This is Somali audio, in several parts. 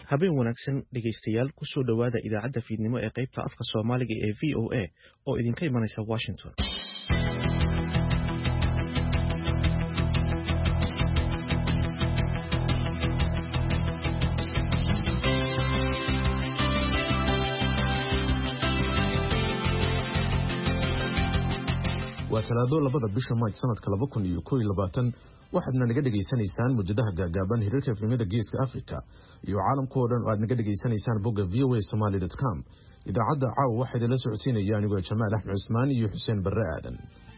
habeen wanaagsan dhegaystayaal ku soo dhawaada idaacadda fiidnimo ee qaybta afka Soomaaliga ee VOA oo idinka imanaysa Washington. waa talaado labada bisha Maaj sanadka 2021 waxaadna naga dhageysanaysaan mudadaha gaagaaban hirarka filimada Geeska Afrika iyo caalamka oo dhan aad naga dhageysanaysaan bogga voasomali.com. idaacadda caawa waxay la socodsiinayaan anigoo Jamaal Axmed Cusmaan iyo Xuseen Barre Aadan.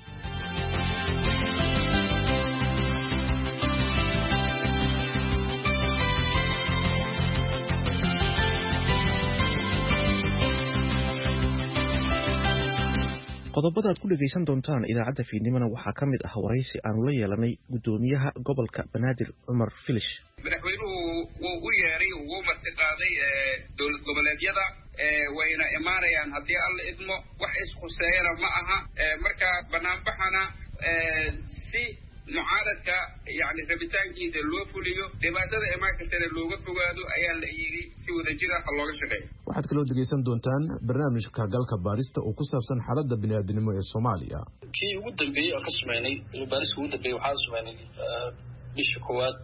qodobada aad ku dhageysan doontaan idaacadda fiidnimona waxaa ka mid ah waraysi aanu la yeelanay gudoomiyaha gobolka Banaadir Cumar Filish. madaxweynuhu wuu u yeeray wuu martiqaaday dowlad goboleedyada wayna imaanayaan haddii alla idmo wax isquseeyana ma aha marka banaanbaxana si mucaaradka yani rabitaankiisa loo fuliyo dhibaatada imaankartana looga fogaado ayaa la yiri si wadajir ah looga shaqeeyo. waxaad kaloo dhageysan doontaan barnaamijka galka baarista oo ku saabsan xaaladda bini'aadanimo ee Soomaaliya. kii ugu dambeeyay oo ka sameynay baariska ugu dambeeyay waxaa sameynay bisha koowaad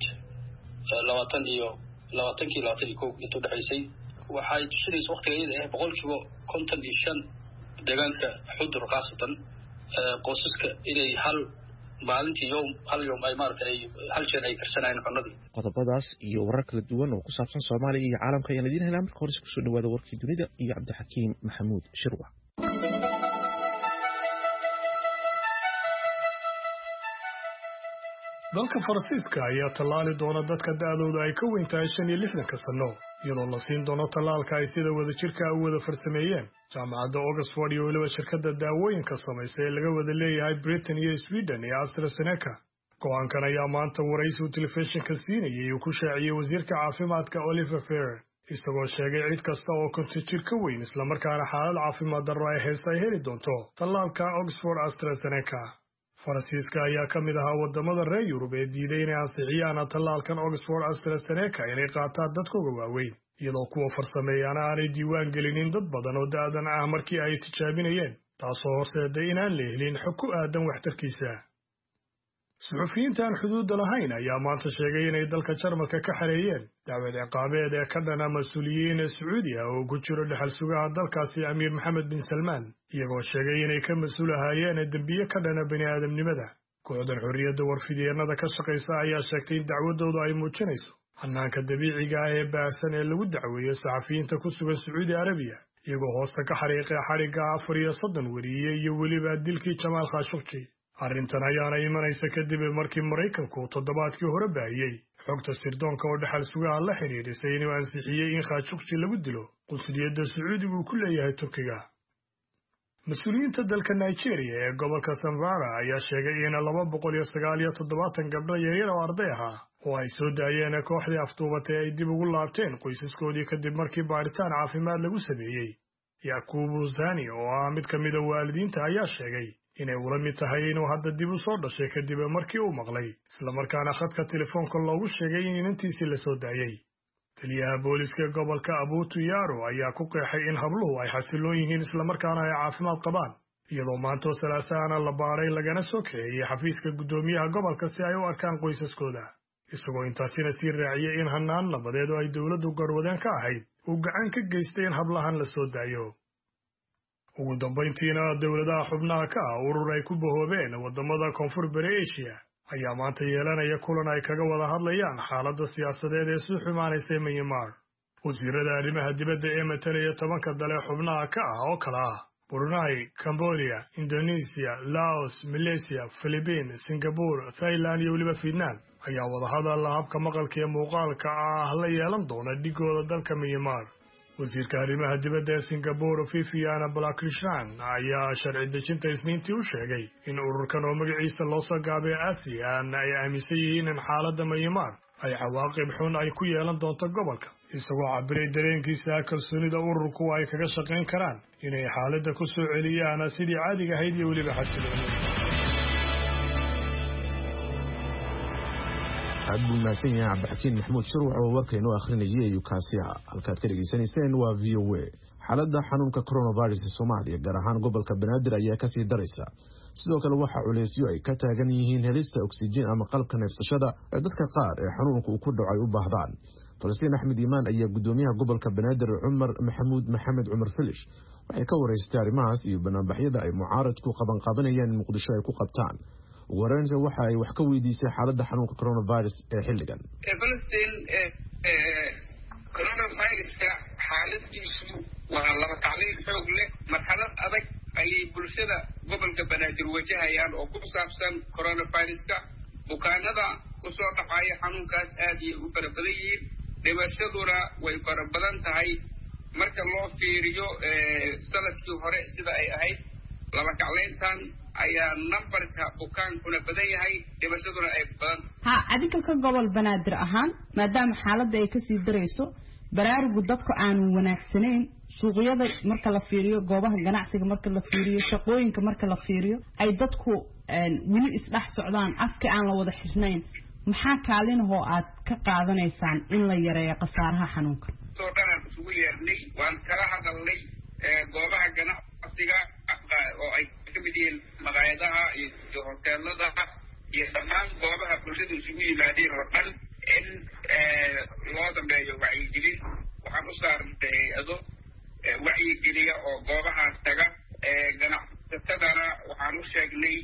2021 intuu dhaxaysay waxay tusinaysaa waqtigeeda 55% deegaanka xudur qaasatan qoysaska inay maalintii hal yoom ay maartay hal jeer ay karsanayeen cunadii. qodobadaas iyo warar kala duwan oo ku saabsan Soomaaliya iyo caalamka ayaan idin helaa marka hore ku soo dhawaada warkii dunida iyo Cabdixakiim Maxamuud Shirwa. dalka Faransiiska ayaa tallaali doona dadka da'dooda ay ka weyn tahay 65 sano iyadoo la siin doono tallaalka ay sida wadajirka u wada farsameeyeen jaamacadda Oxford iyo waliba shirkadda daawooyinka samaysa ee laga wada leeyahay Britain iyo Sweden iyo AstraZeneca. go'aankan ayaa maanta waraysi uu telefishinka siinayay uu ku shaaciyay wasiirka caafimaadka Oliver Ferrer isagoo sheegay cid kasta oo konton jir ka weyn isla markaana xaalad caafimaad darro ay hayso ay heli doonto tallaalka Oxford AstraZeneca. Faransiiska ayaa ka mid ahaa wadamada reer Yurub ee diiday inay ansixiyaan tallaalkan Oxford AstraZeneca inay qaataan dadkooda waaweyn iyadoo kuwa farsameeyana aanay diiwaan gelinin dad badan oo da'dan ah markii ay tijaabinayeen taasoo horseeday inaan la helin xog ku aadan waxtarkiisa. suxufiyiinta aan xuduudda lahayn ayaa maanta sheegay inay dalka Jarmalka ka xareeyeen dacwad ciqaabeed ee ka dhana mas'uuliyiin Sacuudi ah oo ku jiro dhaxal sugaha dalkaasi Amiir Mohammed bin Salman iyagoo sheegay inay ka mas'uul ahaayeen dambiye ka dhana bini'aadamnimada. kooxdan xorriyadda warfidyeenada ka shaqeysa ayaa sheegtay in dacwadoodu ay muujinayso hannaanka dabiiciga ah ee baahsan ee lagu dacweeyo saxafiyiinta ku sugan Sacuudi Arabiya iyagoo hoosta ka xariiqay xarigga 34 wariye iyo weliba dilkii Jamaal Khashoggi. arrintan ayaana imanaysa kadib markii Mareykanku toddobaadkii hore baahiyay xogta sirdoonka oo dhaxal sugaha la xiriirisay inuu ansixiyay in Khashoggi lagu dilo qunsuliyadda Sacuudigu ku leeyahay Turkiga. mas-uuliyiinta dalka Nigeria ee gobolka Zamfara ayaa sheegay in 297 gabdho yaryar oo arday ah oo ay soo daayeen kooxdii afduubatay ay dib ugu laabteen qoysaskoodii kadib markii baaritaan caafimaad lagu sameeyey. Yakubu Zani oo ah mid ka mid ah waalidiinta ayaa sheegay inay ula mid tahay inuu hadda dib u soo dhashay kadib markii uu maqlay isla markaana khadka telefoonka loogu sheegay in inantiisii la soo daayay. taliyaha booliska gobolka Abutu Yaro ayaa ku qeexay in habluhu ay xasiloon yihiin isla markaana ay caafimaad qabaan iyadoo maanta Salaasana la baaray lagana soo kaxeeyay xafiiska gudoomiyaha gobolka si ay u arkaan qoysaskooda isagoo intaasina sii raaciyay in hannaan nabadeed oo ay dawladdu garwadeen ka ahayd uu gacan ka geystay in hablahan la soo daayo. ugu dambeyntiina dawladaha xubnaha ka ah urur ay ku bahoobeen wadamada koonfur bari Asia ayaa maanta yeelanaya kulan ay kaga wada hadlayaan xaaladda siyaasadeed ee soo xumaanaysa Myanmar. wasiirada arrimaha dibadda ee matalaya 10 dal ee xubnaha ka ah oo kala ah Brunei, Cambodia, Indonesia, Laos, Malaysia, Philippines, Singapore, Thailand iyo waliba Vietnam ayaa wada hadal habka maqalka iyo muuqaalka ah la yeelan doona dhigooda dalka Myanmar. wasiirka arrimaha dibadda ee Singapore Viviana Balakrishnan ayaa sharci dejinta Isniintii u sheegay in ururkan oo magaciisa loo soo gaabay ASEAN ay aaminsan yihiin in xaaladda Myanmar ay cawaaqib xun ay ku yeelan doonto gobolka isagoo cabiray dareenkiisa kalsoonida ururku ay kaga shaqayn karaan inay xaaladda ku soo celiyaan sidii caadiga ahayd iyo weliba xasiloonida. aad buu mahadsan yahay cabdixakiin maxamuud shirwac oo warkaynoo akhrinayay ayuu kaasi ah. halkaad ka dhegaysanayseen waa VOA. xaaladda xanuunka coronavirus ee Soomaaliya gaar ahaan gobolka Banaadir ayaa kasii daraysa. sidoo kale waxaa culeysyo ay ka taagan yihiin helista oksijiin ama qalabka neefsashada ee dadka qaar ee xanuunka uu ku dhacay u baahdaan. Falastiin Axmed Iimaan ayaa gudoomiyaha gobolka Banaadir Cumar Maxamuud Maxamed Cumar Filish waxay ka wareystay arrimahaas iyo banaanbaxyada ay mucaaradku qabanqaabanayaan in Muqdisho ay ku qabtaan. wareynta waxa ay wax ka weydiisay xaaladda xanuunka coronavirus ee xilligan. Falastiin coronaviruska xaaladiisu waa laba tacliil xoog leh. marxalad adag ayay bulshada gobolka Banaadir wajahayaan oo ku saabsan coronaviruska. bukaanada kusoo dhacaya xanuunkaas aad ay u fara badan yihiin. dhimashaduna way fara badan tahay marka loo fiiriyo sanadkii hore sida ay ahayd. laba kacleyntan ayaa nambarka bukaankuna badan yahay, dhimashaduna ay badan. adinka ka gobol Banaadir ahaan maadaama xaaladda ay kasii darayso, baraarugu dadku aanu wanaagsanayn, suuqyada marka la fiiriyo, goobaha ganacsiga marka la fiiriyo, shaqooyinka marka la fiiriyo, ay dadku weli isdhex socdaan, afka aan la wada xirnayn, maxaa kaalinahoo aad ka qaadanaysaan in la yareeyo khasaaraha xanuunka? soo dhanaan isugu yeernay, waan kala hadalnay goobaha ganacsiga oo ay ka mid yihiin maqaayadaha iyo hoteelada iyo dhammaan goobaha bulshada isugu yimaadeen oo dhan in loo dambeeyo wacyigelin. waxaan u saarnay hay-ado wacyigeliya oo goobahaas taga. ganacsatadana waxaan u sheegnay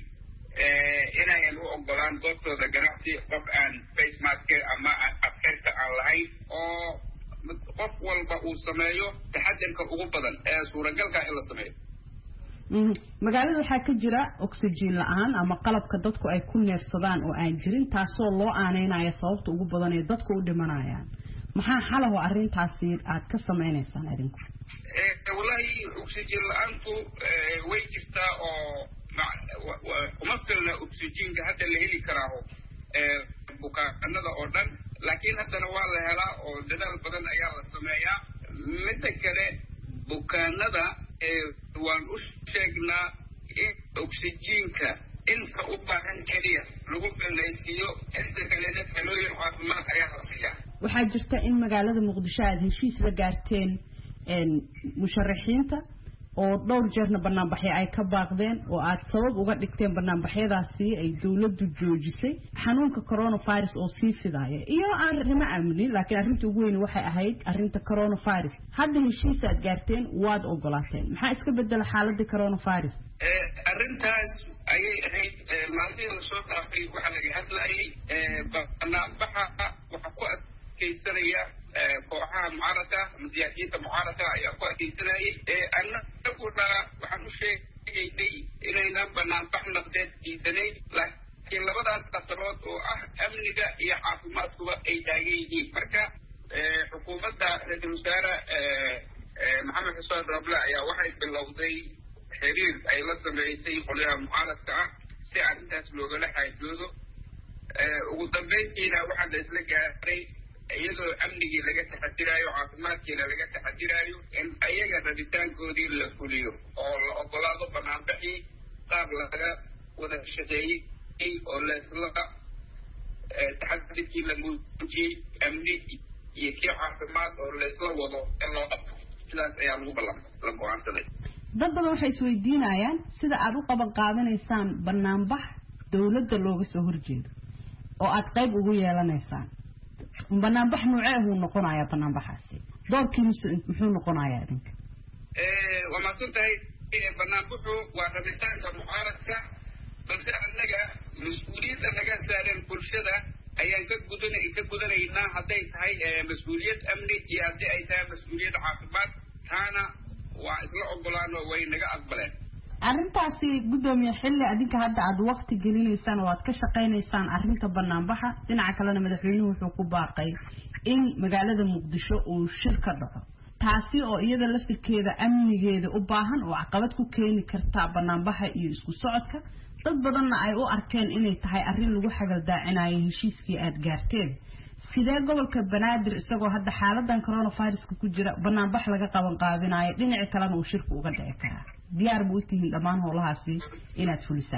inayan u ogolaan goobtooda ganacsi qof aan face mask ama afxirka aan lahayn, oo qof walba uu sameeyo taxadirka ugu badan ee suuragalka in la sameeyo. magaalada waxaa ka jira oksijiin la'aan ama qalabka dadku ay ku neefsadaan oo aan jirin, taasoo loo aaneynaya sababta ugu badan ee dadku u dhimanayaan. maxaa xalaho arrintaasi aad ka samaynaysaan adinku? wallahi oksijiin la'aantu way jirtaa oo uma filna oksijiinka hadda la heli karaaho bukaanada oo dhan, laakiin haddana waa la helaa oo dadaal badan ayaa la sameeyaa. midda kale bukaanada waan u sheegnaa in oksijiinka inta u baahan keliya lagu filnaysiiyo, inta kalena talooyin caafimaad ayaa la siiyaa. waxaa jirta in magaalada Muqdisho aad heshiis la gaarteen musharaxiinta oo dhowr jeerna banaanbaxyo ay ka baaqdeen oo aad sabab uga dhigteen banaanbaxyadaasi ay dawladdu joojisay xanuunka coronavirus oo sii fidaya iyo arrimo amni, laakiin arrinta ugu weyn waxay ahayd arrinta coronavirus. hadda heshiis aad gaarteen waad ogolaateen, maxaa iska bedela xaaladda coronavirus? arrintaas ayay ahayd maalmihii lasoo dhaafay waxaa laga hadlayay banaanbaxa waxa ku adkeysanaya kooxaha mucaaradka ama siyaasiyiinta mucaaradka ayaa ku adkeysanayay. annaguna waxaan u sheegaynay inaynan banaanbax naqdeed diidanayn, laakiin labadaas qasarood oo ah amniga iyo caafimaadkuba ay taagan yihiin. marka xukuumadda ra-iisul wasaare maxamed xuseen roble ayaa waxay bilowday xiriir ay la sameysay qolyaha mucaaradka ah si arrintaas loogala xaajoodo. ugu dambeyntiina waxaa la isla gaaray iyadoo amnigii laga taxadiraayo, caafimaadkiina laga taxadiraayo, in ayaga rabitaankoodii la fuliyo oo la ogolaado banaanbaxii qaab laga wada shaqeeyey oo laisla taxadirkii la muujiyey, amni iyo kii caafimaad oo laisla wado in loo qabto. sidaas ayaa la go-aansaday. dad badan waxay isweydiinayaan sida aad u qaban qaadanaysaan banaanbax dawladda looga soo horjeedo oo aad qayb ugu yeelanaysaan. banaanbax noocee uu noqonayaa banaanbaxaasi? doorkiisu muxuu noqonayaa idinka? waa mahadsan tahay. banaanbaxu waa rabitaanka mucaaradka, balse annaga mas-uuliyadda naga saareen bulshada ayaan ka gudanaynaa, hadday tahay mas-uuliyad amni iyo haddii ay tahay mas-uuliyad caafimaad. taana waa isla ogolaan oo way naga aqbaleen. arrintaasi gudoomiye xilli adinka hadda aad waqti gelinaysaan oo aad ka shaqaynaysaan arrinta banaanbaxa, dhinaca kalena madaxweynuhu wuxuu ku baaqay in magaalada Muqdisho uu shir ka dhaco, taasi oo iyada laftirkeeda amnigeeda u baahan oo caqabad ku keeni karta banaanbaxa iyo isku socodka. dad badanna ay u arkeen inay tahay arrin lagu xagaldaacinayo heshiiskii aad gaarteen. sidee gobolka Banaadir isagoo hadda xaaladan coronaviruska ku jira banaanbax laga qaban qaabinayo dhinaca kalena uu shirku uga dhici karaa? diyaar buu tihiin dhammaan howlahaasi inaad fulisaan?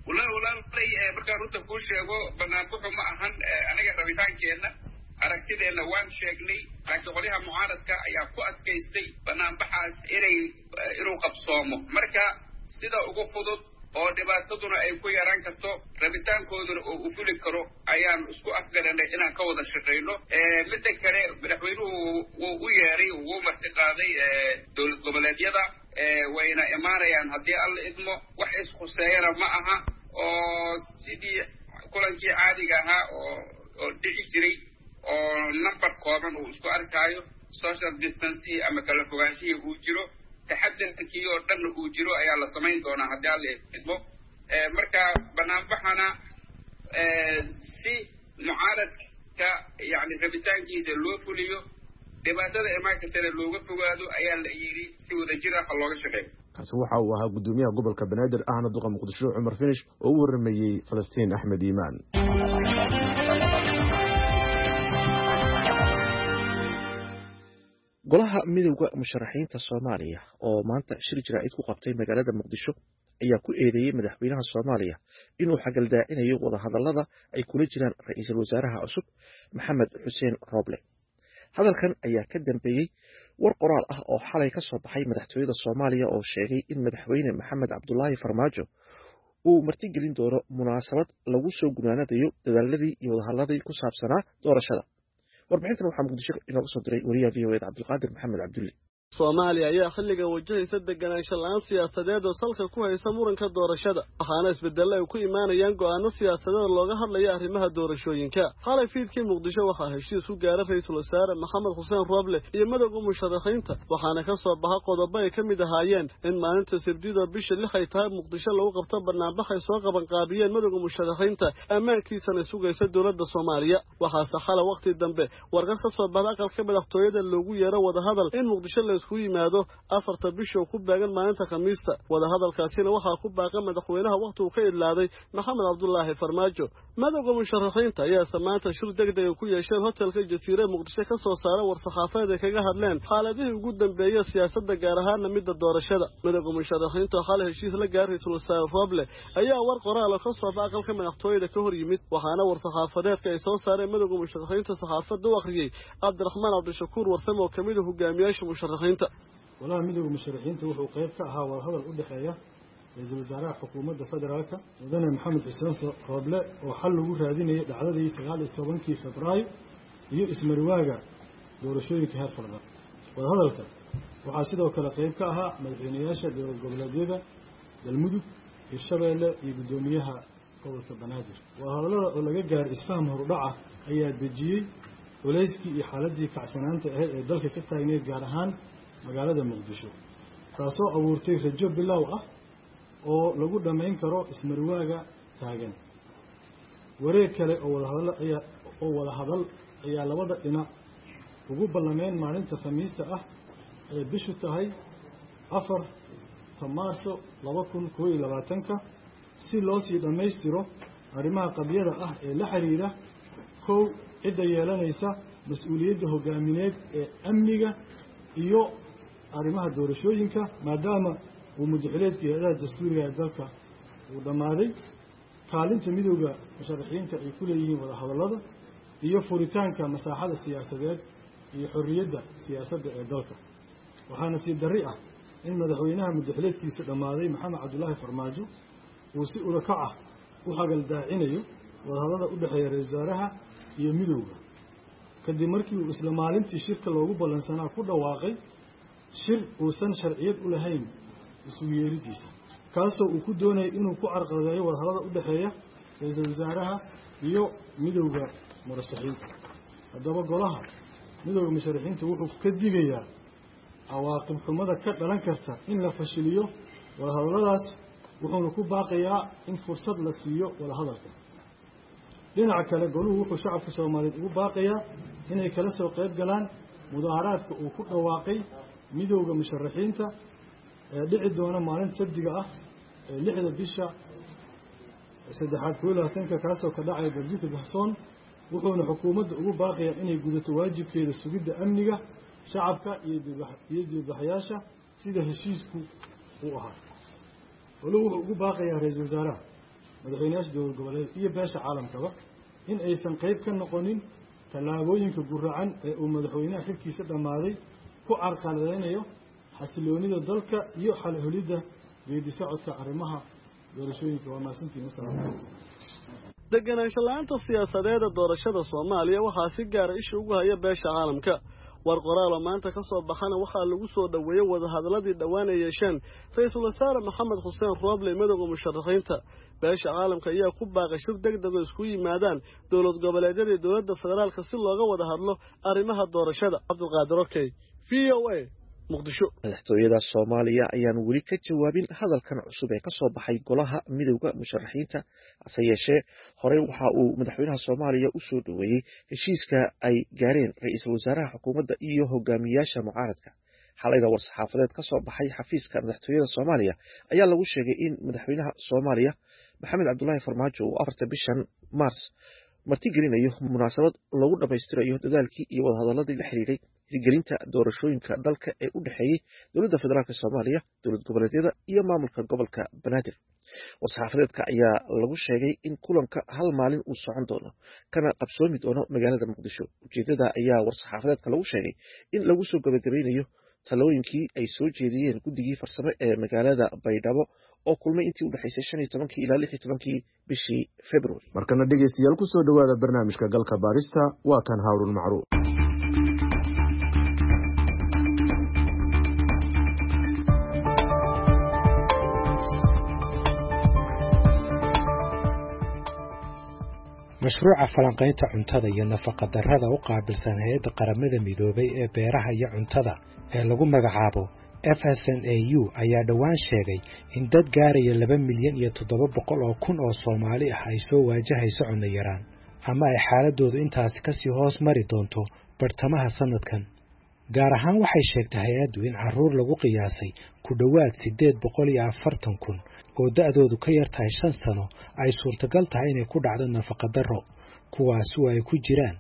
walaalay markaan runta kuu sheego banaanbaxu ma ahan anaga rabitaankeenna aragtideenna waan sheegnay laakiin qolyaha mucaaradka ayaa ku adkaystay banaanbaxaas inuu qabsoomo marka sida ugu fudud oo dhibaataduna ay ku yaraan karto rabitaankooduna oo u fuli karo ayaan isku afgaranay inaan ka wada shaqayno midda kale madaxweynuhu wuu u yeeray wuu martiqaaday dowlad goboleedyada wayna imaanayaan haddii alla idmo wax iskuseeyana ma aha oo sidii kulankii caadiga ahaa oo dhici jiray oo number kooban uu isku arkaayo social distancing ama kala fogaanshihii uu jiro taxadarkii oo dhanna uu jiro ayaa la samayn doonaa haddii alla idmo marka banaanbaxana si mucaaradka yani rabitaankiisa loo fuliyo dhibaatada imaan kartana looga fogaado ayaa la yidhi si wadajir ah looga shaqeeyo kaasi waxa uu ahaa gudoomiyaha gobolka banaadir ahna duqa muqdisho cumar finish oo u waramayey falastiin axmed iimaan golaha midowda musharaxiinta Soomaaliya oo maanta shir jiraa'id ku qabtay magaalada Muqdisho ayaa ku eedeeyay madaxweynaha Soomaaliya inuu xagaldaacinayo wada hadallada ay kula jiraan ra'iisul wasaaraha cusub Maxamed Xuseen Roble. Hadalkan ayaa ka dambeeyay war qoraal ah oo xalay ka soo baxay madaxtooyada Soomaaliya oo sheegay in madaxweyne Maxamed Cabdullaahi Farmaajo uu martigelin doono munaasabad lagu soo gunaanadayo dadaaladii iyo wada hadalladii ku saabsanaa doorashada. warbixintan waxaa Muqdisho inooga soo diray wariyaha VOA Cabdulqaadir Maxamed Cabdulle. Soomaaliya ayaa xilligan wajahaysa deganaansho la'aan siyaasadeed oo salka ku haysa muranka doorashada waxaana isbeddello ay ku imaanayaan go'aano siyaasadeed looga hadlayo arrimaha doorashooyinka xalay fiidkii Muqdisho waxaa heshiis u gaaray ra'iisul wasaare Maxamed Xuseen Roble iyo madowga musharaxiinta waxaana ka soo baxa qodobo ay ka mid ahaayeen in maalinta Sabtida bisha 6 ay tahay Muqdisho lagu qabto barnaamij ay soo qaban qaabiyeen madowga musharaxiinta ammaankiisana sugaysa dowladda Soomaaliya waxaase xalay waqti dambe warqad ka soo baxday aqalka madaxtooyada loogu yeero wada hadal in Muqdisho ku yimaado 4 bisha ku baagan maalinta Khamiista wada hadalkaasina waxaa ku baaqay madaxweynaha waqti uu ka idlaaday Maxamed Cabdullaahi Farmaajo madowga musharaxiinta ayaa samaanta shir degdeg ah ku yeeshay hotelka Jasiire Muqdisho ka soo saaray war saxaafadeed ay kaga hadleen xaaladihii ugu dambeeyay siyaasadda gaar ahaan midda doorashada madowga musharaxiinta xalay heshiis la gaaray ra'iisul wasaare Roble ayaa war qoraal ka soo baxay aqalka madaxtooyada ka hor yimid waxaana war saxaafadeedka ay soo saareen madowga musharaxiinta saxaafadda u akhriyay Cabdiraxmaan Cabdishakuur Warsame oo kamid ah hogaamiyaasha musharaxiinta walaha midowga musharaxiinta wuxuu qayb ka ahaa wada hadal u dhaxeeya ra'iisul wasaaraha xukuumadda federaalka mudane Maxamed Xuseen Roble oo xal lagu raadinayay dhacdadii 19 Febraayo iyo ismarwaaga doorashooyinka heer federaal wada hadalka waxaa sidoo kale qayb ka ahaa madaxweynayaasha dowlad goboleedyada Galmudug iyo Shabeelle iyo gudoomiyaha gobolka Banaadir wada hadallada oo laga gaaray isfaham horudhac ayaa dejiyay culayskii iyo xaaladii kacsanaanta ahayd ee dalka ka taagneed gaar ahaan magaalada Muqdisho taasoo abuurtay rajo bilow ah oo lagu dhameyn karo ismarwaaga taagan wareeg kale oo wada hadal ayaa labada dhinac ugu ballameen maalinta Khamiista ah ee bishu tahay 4 Maarso 2021 si loo sii dhameystiro arrimaha qabyada ah ee la xiriira cidda yeelanaysa mas'uuliyadda hogaamineed ee amniga iyo arrimaha doorashooyinka maadaama uu madaxweynaha hay'adaha dastuuriga ee dalka uu dhamaaday kaalinta midowga musharaxiinta ay ku leeyihiin wada hadallada iyo furitaanka masaaxada siyaasadeed iyo xorriyadda siyaasadda ee dalka waxaana si darri ah in madaxweynaha madaxweynaha dhamaaday Maxamed Cabdullaahi Farmaajo uu si urakac ah u xagaldaacinayo wada hadallada u dhaxeeya ra'iisul wasaaraha iyo midowga kadib markii uu isla maalintii shirka loogu ballansanaa ku dhawaaqay shir uusan sharciyad u lahayn isugu yeeridiisa kaasoo uu ku doonayay inuu ku carqaladeeyo wada hadallada u dhaxeeya ra'iisul wasaaraha iyo midowga murashaxiinta haddaba golaha midowga musharaxiinta wuxuu ka digayaa cawaaqib xumada ka dhalan karta in la fashiliyo wada hadalladaas wuxuuna ku baaqayaa in fursad la siiyo wada hadalka dhinaca kale goluhu wuxuu shacabka Soomaaliyeed ugu baaqayaa inay kala soo qayb galaan mudaharaadka uu ku dhawaaqay midowga musharaxiinta ee dhici doona maalinta Sabtida ah ee 6 bisha 3 kaasoo ka dhacay Barjika Gahsoon wuxuuna xukuumadda ugu baaqayaa inay gudato waajibkeeda sugidda amniga shacabka iyo dibadbaxayaasha sida heshiisku u ahaa wuxuu ugu baaqayaa ra'iisul wasaaraha madaxweynayaasha dowlad goboleed iyo beesha caalamkaba in aysan qayb ka noqonin tallaabooyinka guracan ee uu madaxweynaha xilkiisa dhammaaday ku carqaladeynayo xasiloonida dalka iyo xalholidda geedi socodka arrimaha doorashooyinka. waa mahadsantihiin. wasalaamu calaykum. deganaansho la-aanta siyaasadeeda doorashada Soomaaliya waxaa si gaar ah isha ugu haya beesha caalamka. war qoraal maanta ka soo baxana waxaa lagu soo dhaweeyay wadahadalladii dhawaan ay yeesheen Ra'iisul Wasaare Maxamed Xuseen Rooble midowga musharaxiinta. beesha caalamka ayaa ku baaqay shir degdeg ah isku yimaadaan dowlad goboleedyada iyo dowladda federaalka si looga wada hadlo arrimaha doorashada. Cabdulqaadir Okey, VOA, Muqdisho. madaxtooyada Soomaaliya ayaan weli ka jawaabin hadalkan cusub ee ka soo baxay golaha midowga musharaxiinta hase yeeshee horey waxa uu madaxweynaha Soomaaliya u soo dhaweeyay heshiiska ay gaareen ra'iisul wasaaraha xukuumadda iyo hogaamiyaasha mucaaradka. xalayda war-saxaafadeed ka soo baxay xafiiska madaxtooyada Soomaaliya ayaa lagu sheegay in madaxweynaha Soomaaliya Maxamed Cabdullaahi Farmaajo uu 4 bishan Maars martigelinayo munaasabad lagu dhamaystirayo dadaalkii iyo wadahadaladii la xiriiray hirgelinta doorashooyinka dalka ee u dhaxeeyay dowladda federaalka Soomaaliya, dowlad goboleedyada iyo maamulka gobolka Banaadir. war-saxaafadeedka ayaa lagu sheegay in kulanka hal maalin uu socon doono kana qabsoomi doono magaalada Muqdisho. ujeedada ayaa war-saxaafadeedka lagu sheegay in lagu soo gabagabeynayo talooyinkii ay soo jeediyeen guddigii farsamo ee magaalada Baydhabo oo kulmay intii u dhaxaysay 15 ilaa 16 bishii February. markana dhegeystayaal ku soo dhawaada barnaamijka galka baarista waa kan Haaruun Macruuf. mashruuca falanqaynta cuntada iyo nafaqa darrada u qaabilsan hay'adda qaramada midoobay ee beeraha iyo cuntada ee lagu magacaabo FSNAU ayaa dhowaan sheegay in dad gaaraya 2,700,000 oo Soomaali ah ay soo waajahayso cunno yaraan ama ay xaaladoodu intaasi ka sii hoos mari doonto bartamaha sanadkan. gaar ahaan waxay sheegtay hay'addu in carruur lagu qiyaasay ku dhowaad 840,000 oo da'doodu ka yar tahay 5 sano ay suurtagal tahay inay ku dhacdo nafaqa darro, kuwaas oo ay ku jiraan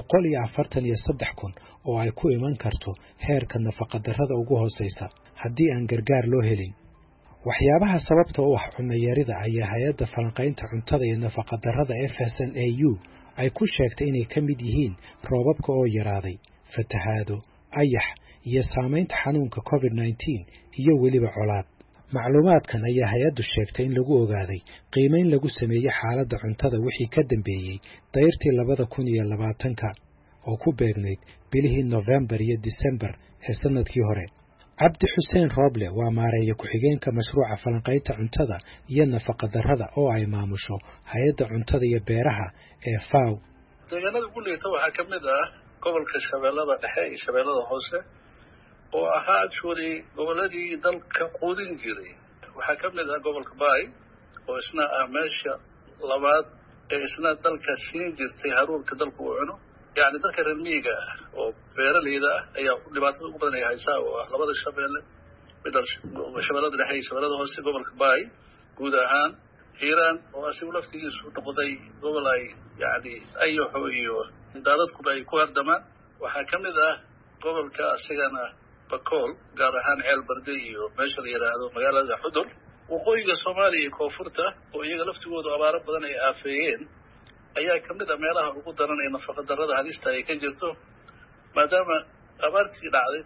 143,000 oo ay ku iman karto heerka nafaqa darrada ugu hooseysa haddii aan gargaar loo helin. waxyaabaha sababta u ah cunno yarida ayaa hay'adda falanqaynta cuntada iyo nafaqa darrada FSNAU ay ku sheegtay inay ka mid yihiin roobabka oo yaraaday, fatahaado, ayax iyo saamaynta xanuunka COVID-19 iyo weliba colaad. macluumaadkan ayaa hay'addu sheegtay in lagu ogaaday qiimeyn lagu sameeyay xaaladda cuntada wixii ka dambeeyay dayrtii 2020 oo ku beegnayd bilihii November iyo December ee sanadkii hore. Cabdi Xuseen Rooble waa maareeya ku-xigeenka mashruuca falanqaynta cuntada iyo nafaqa darrada oo ay maamusho hay'adda cuntada iyo beeraha ee FAO. deegaanada ugu liita waxaa ka mid ah gobolka Shabeellada Dhexe iyo Shabeellada Hoose oo ahaa actually goboladii dalka quudin jiray. waxaa ka mid ah gobolka Baay oo isna ah meesha labaad ee isna dalka siin jirtay haruurka dalku uu cuno. yani dalka reer miyiga ah oo beeraleyda ah ayaa dhibaatada ugu badan ay haysaa oo ah labada shabeelle midda Shabeellada Dhexe iyo Shabeellada Hoose. gobolka Baay guud ahaan Hiiraan oo asigu laftigiisu noqday gobol ay yani ayaxo iyo daadadkuba ay ku hardamaan. waxaa ka mid ah gobolka asigana Bakool gaar ahaan Ceel Barde iyo meesha la yiraahdo magaalada Xudur. waqooyiga Soomaaliya iyo koonfurta oo iyaga laftigoodu abaaro badan ay aafeeyeen ayaa ka mid ah meelaha ugu daran ee nafaqa darrada halista ay ka jirto, maadaama abaartii dhacday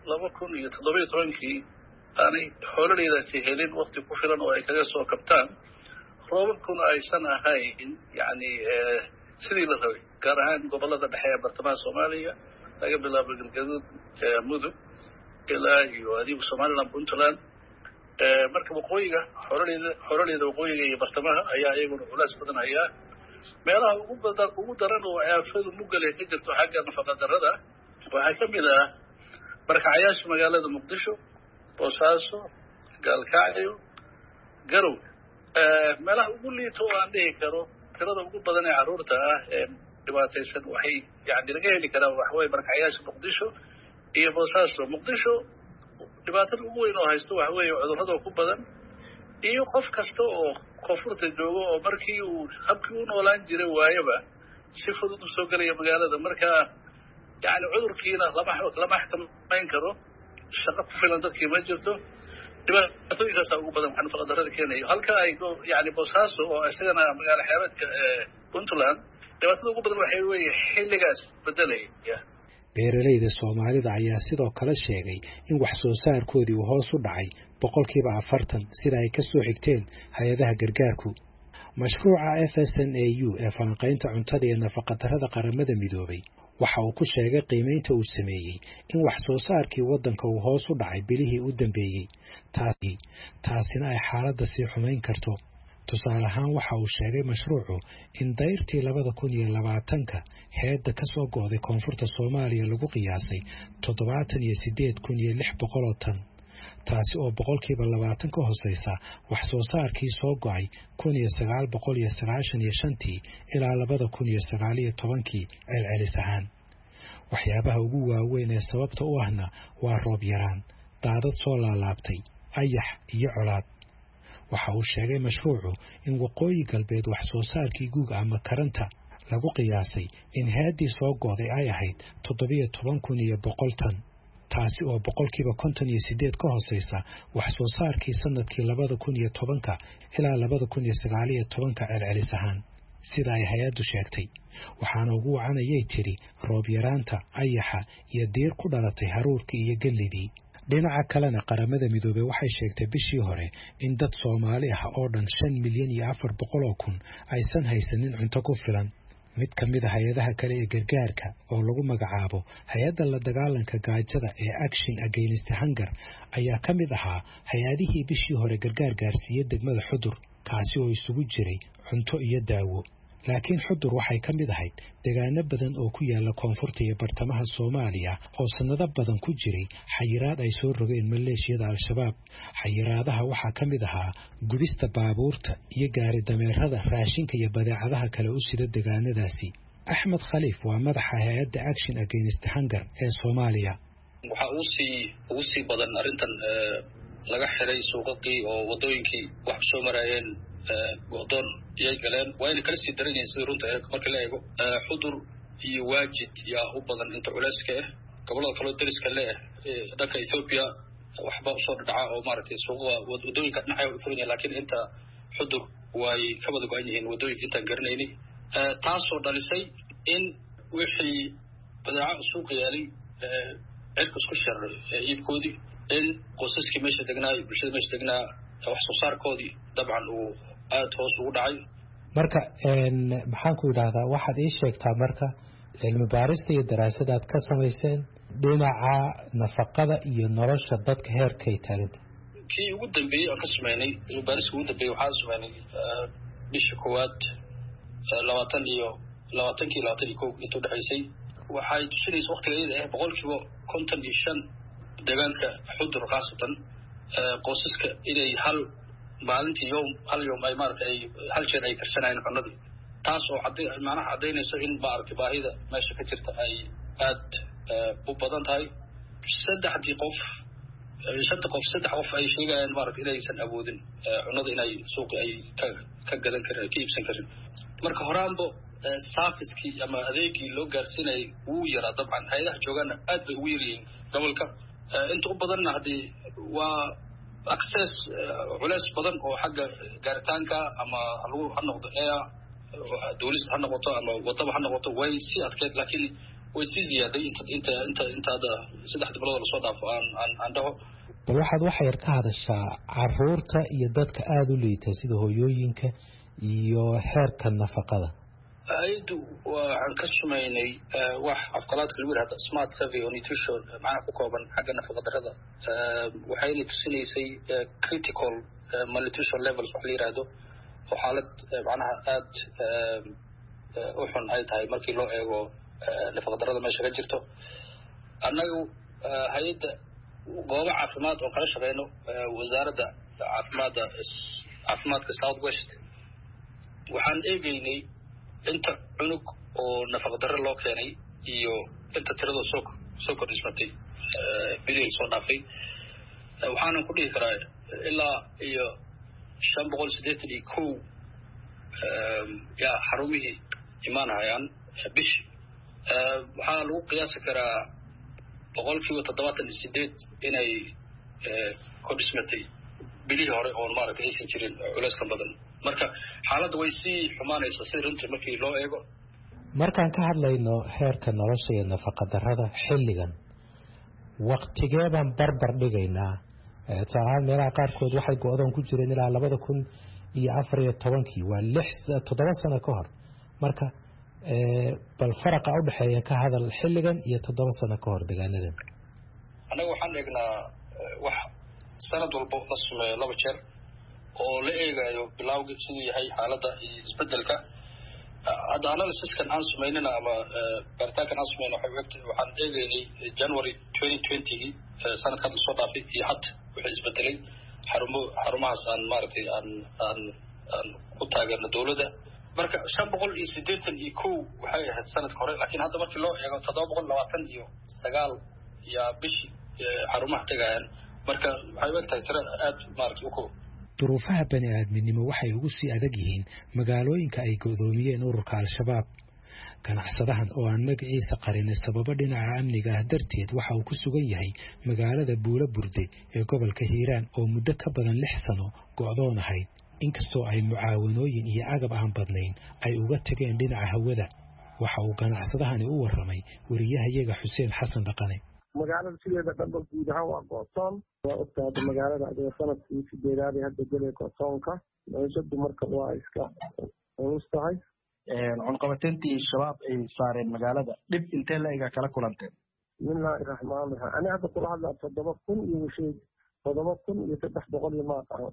2017 aanay xoololeydaasi helin waqti ku filan oo ay kaga soo kabtaan. roobabkuna aysan ahayn yani sidii la rabay, gaar ahaan gobolada dhexe ee bartamaha Soomaaliya laga bilaabo Galgaduud, Mudug ilaa iyo adigu Somaliland, Puntland. marka waqooyiga xoololeyda waqooyiga iyo bartamaha ayaa iyaguna culays badan hayaa. meelaha ugu daran oo aafadu mugale ka jirto xagga nafaqa darrada waxaa ka mid ah barakacayaasha magaalada Muqdisho, Boosaaso, Gaalkacyo, Garow. meelaha ugu liito oo aan dhihi karo tirada ugu badan ee carruurta ah ee dhibaataysan waxay yani laga heli karaa waxaweye barakacayaasha Muqdisho iyo Boosaaso. Muqdisho dhibaatada ugu weyn oo haysto waxaweye cudurrada ku badan iyo qof kasta oo koonfurta joogo oo markii uu habkii u noolaan jiray waayaba si fudud u soo galaya magaalada. marka yani cudurkiina lama xakamayn karo, shaqo ku filan dadkii ma jirto. dhibaatooyinkaasa ugu badan waxaa nafaqadarrada keenayo halka ay yani boosaaso oo isagana magaalo xeebeedka puntland dhibaatada ugu badan waxay weeye xilligaas bedelaya. beeralayda Soomaalida ayaa sidoo kale sheegay in wax soo saarkoodii uu hoos u dhacay 40% sida ay ka soo xigteen hay'adaha gargaarku. mashruuca FSNAU ee falanqaynta cuntada iyo nafaqadarrada qaramada midoobay waxa uu ku sheegay qiimeynta uu sameeyay in wax soo saarkii wadanka uu hoos u dhacay bilihii u dambeeyay taasina ay xaaladda sii xumeyn karto. tusaale ahaan waxa uu sheegay mashruucu in dayrtii 2020 heedda ka soo go'day koonfurta Soomaaliya lagu qiyaasay 78,600 tan taasi oo 20% ka hooseysa wax soo saarkii soo go'ay 1995 ilaa 2019 celcelis ahaan. waxyaabaha ugu waaweyn ee sababta u ahna waa roob yaraan, daadad soo laalaabtay, ayax iyo colaad. waxa uu sheegay mashruucu in waqooyi galbeed wax soo saarkii guug ama karanta lagu qiyaasay in heeddii soo go'day ay ahayd 17,100 tan taasi oo 58% ka hooseysa wax soo saarkii sanadkii 2010 ilaa 2019 celcelis ahaan sida ay hay'addu sheegtay. waxaana ugu wacanayay tiri roob yaraanta, ayaxa iyo diir ku dhalatay haruurkii iyo gallidii. dhinaca kalena qaramada midoobay waxay sheegtay bishii hore in dad Soomaali ah oo dhan 5,400,000 aysan haysanin cunto ku filan. mid ka mid ah hay'adaha kale ee gargaarka oo lagu magacaabo hay'adda la dagaalanka gaajada ee Action Against Hunger ayaa ka mid ahaa hay'adihii bishii hore gargaar gaarsiiyay degmada Xudur kaasi oo isugu jiray cunto iyo daawo. laakiin Xudur waxay ka mid ahayd deegaano badan oo ku yaala koonfurta iyo bartamaha Soomaaliya oo sanado badan ku jiray xayiraad ay soo rogeen maleeshiyada Al-Shabaab. xayiraadaha waxaa ka mid ahaa gubista baabuurta iyo gaari dameerada raashinka iyo badeecadaha kale u sida deegaanadaasi. Axmed Khaliif waa madaxa hay'adda Action Against Hunger ee Soomaaliya. waxa uu sii badan arrintan laga xiray suuqaqii oo wadooyinkii wax soo marayeen go'doon iyay galeen waa inay kala sii daran yihiin sida runta marka la eego Xudur iyo Waajid yaa u badan inta culayska ah. gobolada kale dariska leh dhanka Ethiopia waxba soo dhaca oo maaragtay suuqa wadooyinka dhinacay u furan yihiin laakiin inta Xudur way ka wada go'an yihiin wadooyinka intaan garanaynay taasoo dhalisay in wixii badeeco suuq yaalay cirka isku sharay iibkoodii in qoysaskii meesha degnaa bulshada meesha degnaa wax soo saarkoodii dabcan uu aad hoos ugu dhacay. marka maxaan ku yiraahdaa waxaad ii sheegtaa marka cilmi baarista iyo daraasadaad ka samayseen dhinaca nafaqada iyo nolosha dadka heerkay taaganta. kii ugu dambeeyay aan ka sameynay cilmi baarista ugu dambeeyay waxaan sameynay bishii koowaad 2021 intuu dhaxaysay waxay tusinaysaa waqtigeeda 55% deegaanka Xudur khaasatan qoysaska inay hal maalintii hal yoom ay maaragtay hal jeer ay karsanayaan cunadii taas oo macnaha caddaynaysa in maaragtay baahida meesha ka jirta ay aad u badan tahay. saddex qof ay sheegayaan maaragtay inaysan awoodin cunada inay suuqi ay ka gadan karin ka iibsan karin. marka horaanbo servicekii ama adeegii loo gaarsiinayay wuu yaraa dabcan hay'adaha joogana aad bay ugu yaryihiin gobolka inta u badanna haddii waa access culays badan oo xagga gaaritaanka ama ha noqdo dawlad ha noqoto ama wadaba ha noqoto way sii adkeyd laakiin way sii ziyaaday intaada 3 bilood la soo dhaafo aan dhaho. bal waxaad wax yar ka hadashaa caruurta iyo dadka aad u liita sida hooyooyinka iyo heerka nafaqada. aydu waxaan ka sameynay wax afqalaadka lagu yiraahdo smart survey on nutrition macnaha ku kooban xagga nafaqadarrada waxayna tusinaysay critical malnutrition levels wax la yiraahdo oo xaalad macnaha aad u xun ay tahay markii loo eego nafaqadarrada meesha ka jirto. annagu hay'adda goobo caafimaad oo kala shaqeyno wasaaradda caafimaadka South West waxaan eegaynay inta cunug oo nafaqadarro loo keenay iyo inta tirada soo kordhismatay bilil soo dhaafay waxaan ku dhihi karaa ilaa iyo 581 yaa xarumihii imaanayaan bish waxaa lagu qiyaasi karaa 78% inay kordhismatay bilihii hore oon maaragtay aysan jirin culays ka badan marka xaaladda way sii xumaanaysaa sida runtii markii loo eego markaan ka hadlayno heerka nolosha iyo nafaqadarrada xilligan waqtigee baan barbar dhigaynaa tusaalahaan meelaha qaarkood waxay go-doon ku jireen ilaa 2014 waa 7 sano ka hor marka bal faraqa u dhaxeeya ka hadal xilligan iyo 7 sano ka hor deegaanadan anaga waxaan eegnaa wax sanad walba la sameeyo 2 jeer oo la eegayo bilowga siduu yahay xaaladda iyo isbedelka hadda analysiskan aan sameynana ama baaritaankan aan sameyna waxaan eegaynay January 2020 sanadkan soo dhaafay iyo hadda wixii isbedelay xarumahaas aan maaragtay aan ku taageerno dawladda marka 581 waxay ahayd sanadka hore laakiin hadda markii loo eego 729 yaa bishii xarumaha tagayaan marka waxay u egtahay tiro aad maaragtay u koob duruufaha bani'aadminimo waxay ugu sii adag yihiin magaalooyinka ay go'doomiyeen ururka al-shabaab ganacsadahan oo aan magaciisa qarinay sababo dhinaca amniga ah darteed waxa uu ku sugan yahay magaalada Buula Burde ee gobolka Hiiraan oo muddo ka badan 6 sano go'doon ahayd inkastoo ay mucaawanooyin iyo agab aan badnayn ay uga tageen dhinaca hawada waxa uu ganacsadahani u waramay wariyahayaga Xuseen Xasan Dhaqane magaalada sideeda dhanba guud ahaan waa go'doon waa ogtahay magaalada adiga sanadkii 8 hadda galay go'doonka noloshadu marka waa iska culus tahay cunqabateyntii shabaab ay saareen magaalada dhib intee la eega kala kulanteen bismillaahi raxmaani raxiim ani hadda kula hadlaa 7,000 iyo shay 7,300 ma qaho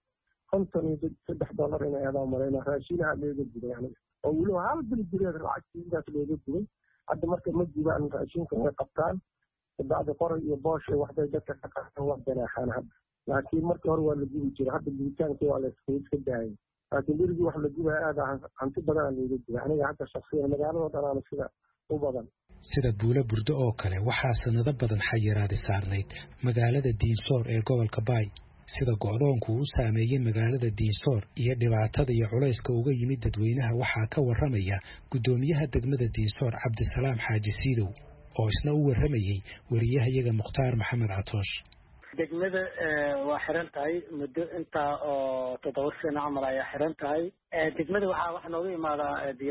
$53 inay adaa marayna raashinaha leega jiray yani oo weliba hal bil jireed lacagtiidaas leega jiray hadda marka ma jiraan raashinka way qabtaan bacda qoray iyo boosh waxbay dadka ka qaataan waa ganaaxaan hadda laakiin markii hore waa la gubi jiray hadda gubitaankii waa la iska daayay laakiin berigii wax la gubaya aad hanti badan leega jiray aniga hadda shakhsiyan magaalada dhanaan sida u badan sida Buula Burde oo kale waxaa sanado badan xayiraadi saarnayd magaalada Diinsoor ee gobolka Baay sida go'doonku uu saameeyay magaalada Diinsoor iyo dhibaatada iyo culayska uga yimid dadweynaha waxaa ka waramaya gudoomiyaha degmada Diinsoor Cabdisalaam Xaaji Siidow oo isna u waramayay wariyahayaga Mukhtaar Maxamed Catoosh degmada waa xiran tahay muddo inta oo 7 sano camal ayaa xiran tahay degmada waxaa wax nooga imaadaa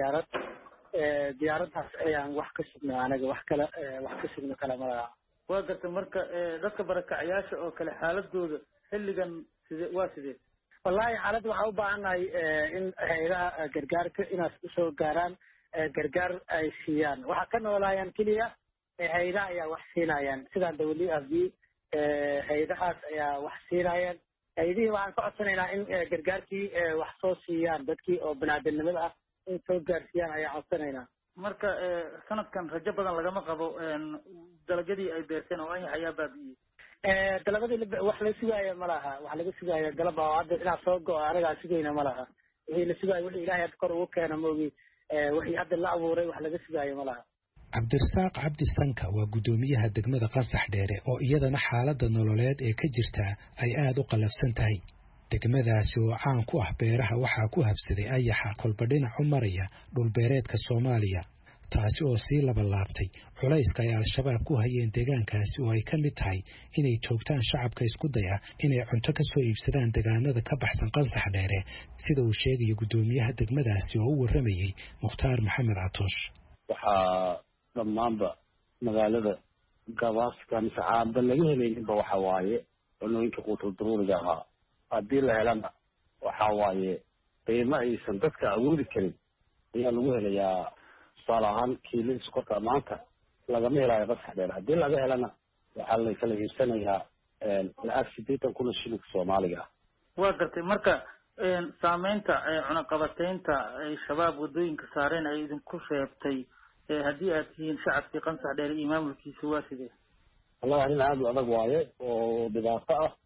diyaaradaas ayaan wax ka sugnaa anaga wax ka sugno kala malaha waa gartay marka dadka barakacayaasha oo kale xaaladooda xilligan sidee wallahi xaaladda waxaa u baahannahay in hay'adaha gargaarka inaas usoo gaaraan gargaar ay siiyaan waxaa ka noolaayaan keliya hay'adaha ayaa wax siinayaan sidaan WFP hay'adahaas ayaa wax siinayaan hay'adihii waxaan ka codsanaynaa in gargaarkii wax soo siiyaan dadkii oo banaadamnimada ah in soo gaarsiiyaan ayaa codsanaynaa marka sanadkan rajo badan lagama qabo dalagyadii ay beerteen oo ayax ayaa baabi'iyey dalabadii wax la sugaayo ma laha wax laga sugaayo galab oo hadda inaa soo go'o anagaa sugayna ma laha wixii la sugaayo wixii ilaahay hadda kor ugu keena moogi wixii hadda la abuuray wax laga sugaayo ma laha Cabdirasaaq Cabdi Sanka waa gudoomiyaha degmada Qansax Dheere oo iyadana xaaladda nololeed ee ka jirta ay aad u qalafsan tahay degmadaasi oo caan ku ah beeraha waxaa ku habsaday ayaxa kolba dhinac u maraya dhulbeereedka Soomaaliya taasi oo sii laabtay culayska ay al-shabaab ku hayeen deegaankaasi oo ay ka mid tahay inay joogtaan shacabka isku daya inay cunto ka soo iibsadaan deegaanada ka baxsan Qansax Dheere sida uu sheegay gudoomiyaha degmadaasi oo u waramayay Mukhtaar Maxamed Catoosh waxaa dhammaanba magaalada gabaaska misacaaba laga helayninba waxa waaye cunooyinka quutul daruuriga ahaa haddii la helana waxa waaye qiimo aysan dadka awoodi karin ayaa lagu helayaa tusaale ahaan kiilada sokorta maanta lagama helaayo Qansax Dheere haddii laga helana waxaa la kala iibsanayaa lacag 80 kun shilinka Soomaaliga ah waa gartay marka saameynta cunaqabateynta ay shabaab wadooyinka saareen ay idinku sheegtay haddii aad tihiin shacabkii Qansax Dheere iyo maamulkiisa waa sidee wallahi arrin aad u adag waaye oo dhibaato ah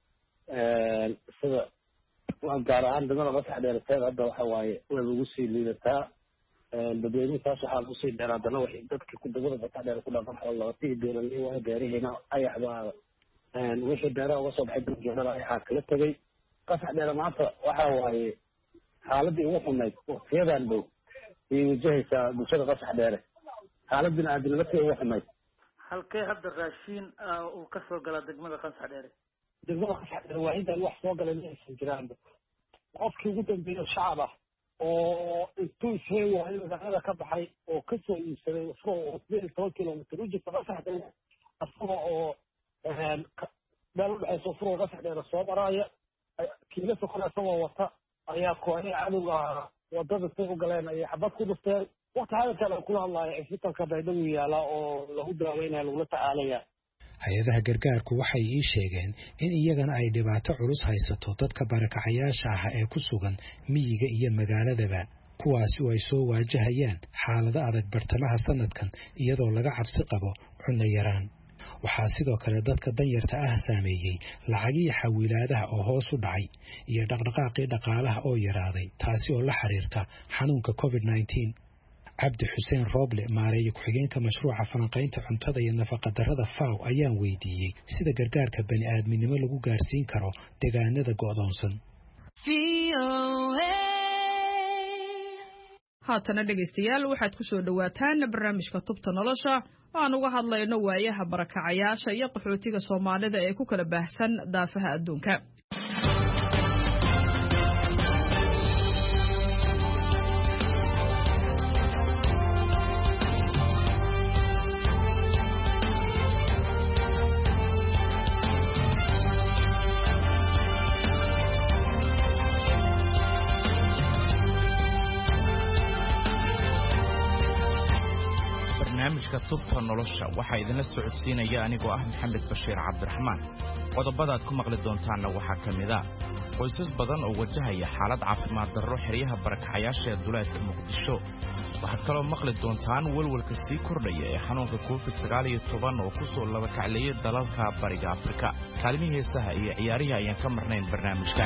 sida gaar ahaan degmada Qansax Dheere teed hadda waxa waaye way ugu sii liidataa dadweynahaas waxaa ku sii dheer haddana waxay dadka ku degmada Qansax Dheere ku dhaqan xoolaha beeraley waa beerihiina ayaxbaa wixii beeraha uga soo baxay dadkeena ayaxaa kala tegay Qansax Dheere maanta waxa waaye xaaladii ugu xumayd waqtiyadan dhow ay wajahaysaa bulshada Qansax Dheere xaalad bini'aadanimada ugu xumayd halkee hadda raashin uu ka soo galaa degmada Qansax Dheere degmada qasaxdheere waa intaan wax soo galay ma aysan jiraanba qofkii ugu dambeeya shacab ah oo intuu ishey waayo magaalada ka baxay oo kasoo iibsaday furo oo 12 kilomitir u jirta qasaxdheere asaga oo meel u dhexayso furo qasaxdheere soo maraya kiila sokor asagoo wata ayaa kooxii cadowga wadada say u galeen ayay xabad ku dhufteen waqti hadalkan aan kula hadlayo cisbitalka baydhabo yaala oo lagu daaweynaya lagula tacaalaya hay-adaha gargaarku waxay ii sheegeen in iyagana ay dhibaato culus haysato dadka barakacayaasha ah ee ku sugan miyiga iyo magaaladaba kuwaasi oo ay soo waajahayaan xaalado adag bartamaha sanadkan iyadoo laga cabsi qabo cunno yaraan waxaa sidoo kale dadka danyarta ah saameeyey lacagii xawiilaadaha oo hoos u dhacay iyo dhaqdhaqaaqii dhaqaalaha oo yaraaday taasi oo la xiriirta xanuunka COVID-19 cabdi xuseen rooble maareeye ku-xigeenka mashruuca falanqaynta cuntada iyo nafaqadarrada FAO ayaan weydiiyey sida gargaarka bani'aadminimo lagu gaarsiin karo deegaanada go'doonsan haatana dhegaystayaal waxaad ku soo dhowaataan barnaamijka tubta nolosha oo aan uga hadlayno waayaha barakacayaasha iyo qaxootiga Soomaalida ee ku kala baahsan daafaha adduunka. barnaamijka tubta nolosha waxaa idinla socodsiinaya anigoo ah Maxamed Bashiir Cabdiraxmaan. qodobada aad ku maqli doontaanna waxaa ka mid ah qoysas badan oo wajahaya xaalad caafimaad darro xeryaha barakacayaasha ee duleedka Muqdisho. waxaad kaloo maqli doontaan walwalka sii kordhaya ee xanuunka COVID-19 oo ku soo laba kacleeyay dalalka bariga Afrika. kaalmihii heesaha iyo ciyaarihi ayaan ka marnayn barnaamijka.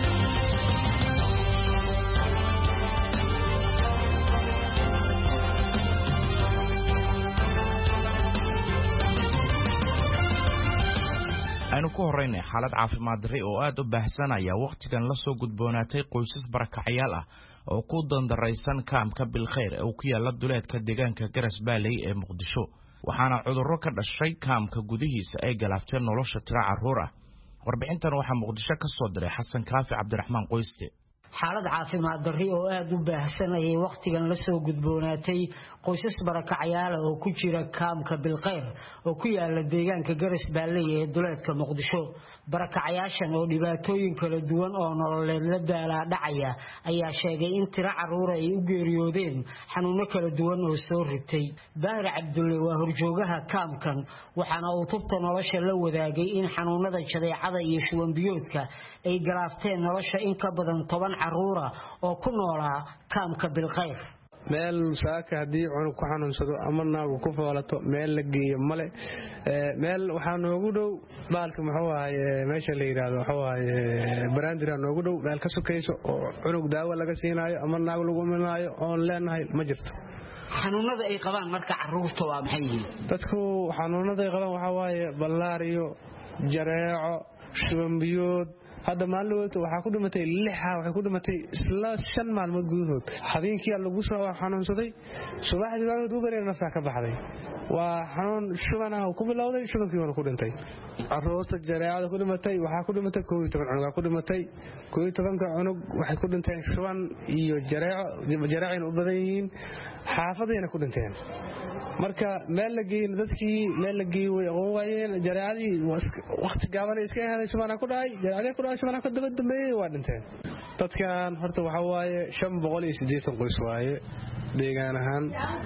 aynu ku horeynay xaalad caafimaad darri oo aad u baahsanaya waqtigan la soo gudboonaatay qoysas barakacayaal ah oo ku dandaraysan kaamka Bilkhayr oo ku yaala duleedka deegaanka Garas Baaley ee Muqdisho. waxaana cudurro ka dhashay kaamka gudihiisa ay galaaftay nolosha tira carruur ah. warbixintan waxaa Muqdisho ka soo diray Xasan Kaafi Cabdiraxmaan Qoyste. xaalad caafimaad darri oo aad u baahsanayay waqtigan la soo gudboonaatay qoysas barakacayaal oo ku jira kaamka Bilkhayr oo ku yaala deegaanka Garas Baaley ee duleedka Muqdisho. barakacayaashan oo dhibaatooyin kala duwan oo nololeed la daalaa dhacaya ayaa sheegay in tiro carruur ay u geeriyoodeen xanuuno kala duwan oo soo ritay. Baahir Cabdulle waa horjoogaha kaamkan waxaana uu tubta nolosha la wadaagay in xanuunada jadeecada iyo shuban biyoodka ay galaafteen nolosha in ka badan 10 carruura oo ku noolaa kaamka Bilkhayr. meel saaka hadii cunug ku xanuunsado ama naagu ku foolato meel la geeyo male meel waxaa noogu dhow baalka muxuu ahaay meesha la yiraahdo waxa waaye baraandira noogu dhow meel ka sokayso oo cunug daawo laga siinaayo ama naag lagu minaayo oo leenahay ma jirto. xanuunada ay qabaan marka carruurta waa maxay yihiin? dadku xanuunada ay qabaan waxa waaye ballaariyo jareeco shuban biyood hadda maalmoodta waxaa ku dhimatay 6 waxay ku dhimatay isla 5 maalmood gudahood. habeenkii lagu soo xanuunsaday subaxdii waad u bareer nafsa ka baxday waa xanuun shubana ku bilowday shubankii uu ku dhintay. carruurta jareecada ku dhimatay waxaa ku dhimatay 12 cunug ku dhimatay 12 cunug waxay ku dhinteen shuban iyo jareecin u badan yihiin xaafadayna ku dhinteen. marka meel la geeyay dadkii meel la geeyay way waayeen jareecadii waqti gaaban iska helay shubana ku dhacay jareecada ku dhacay shubana ka daba dambeeyay waa dhinteen. dadkan horta waxa waaye 580 qoys waaye deegaan ahaan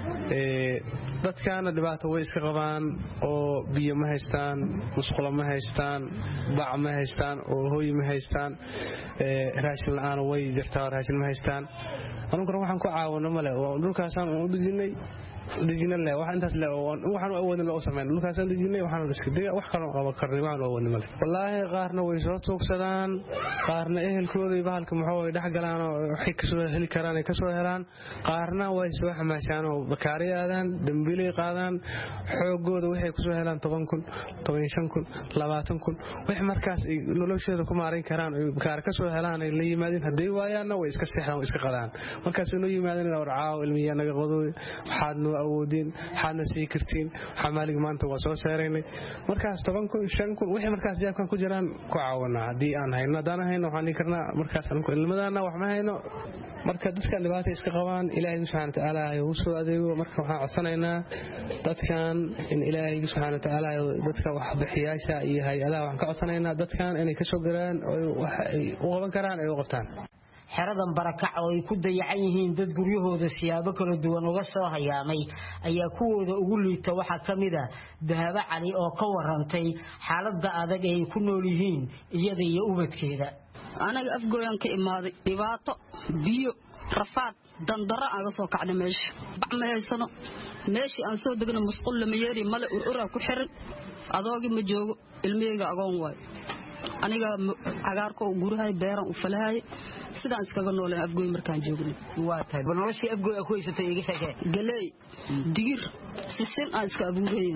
dadkaana dhibaato way iska qabaan oo biyo ma haystaan musqulo ma haystaan bac ma haystaan oo hooy ma haystaan raashin la'aan way jirtaa raashin ma haystaan. anuguna waxaan ku caawino male oo dhulkaasaan u dejinay dejinay wax intaas le waxaan awoodin loo sameeyay dhulkaasaan dejinay waxaan la iska diga wax kale oo qaba karnay waxaan awoodin male. wallaahi qaarna way soo toogsadaan qaarna ehelkooda iyo bahalka muxuu ay dhax galaan oo waxay ka soo heli karaan ay ka soo helaan qaarna way soo xamaashaan oo bakaariyadaan dambiilay qaadaan xoogooda waxay ku soo helaan 10,000 15,000 20,000 wax markaas ay noloshooda ku maareyn karaan ay bakaar ka soo helaan ay la yimaadeen haday waayaana way iska seexdaan way iska qadaan markaas inuu yimaadeen oo raaco ilmiya naga qodo waxaad noo awoodeen waxaadna sii kartiin xamaalig maanta waa soo saaraynay markaas 10 kun 5 kun wixii markaas jaabkan ku jiraan ku caawanaa haddii aan hayno haddaan hayno waxaan dhihi karnaa markaas ilmadaana wax ma hayno marka dadkan dhibaato iska qabaan ilaahay subxaana wa tacaala ayuu soo adeego marka waxaan codsanaynaa dadkan in ilaahay subxaana wa tacaala dadka wax bixiyaasha iyo hay-adaha waxaan ka codsanaynaa dadkan inay ka soo garaan oo wax ay u qaban karaan ay u qabtaan xeradan barakac oo ay ku dayacan yihiin dad guryahooda siyaabo kala duwan uga soo hayaamay ayaa kuwooda ugu liita waxaa ka mid ah Dahabo Cali oo ka warantay xaaladda adag ee ay ku nool yihiin iyada iyo ubadkeeda anaga afgooyan ka imaaday dhibaato biyo rafaad dandara aan soo kacnay meesha bacma haysano meeshii aan soo degno musqul lama yeeri male ura ku xiran adoogi ma joogo ilmiyeyga agoon waay aniga cagaarka oo gurahay beeran u falahay sidaan iskaga nooleen afgooy markaan joogno waa tahay noloshii afgooy ku haysatay iga sheekay galay digir sisin aan iska abuureeyay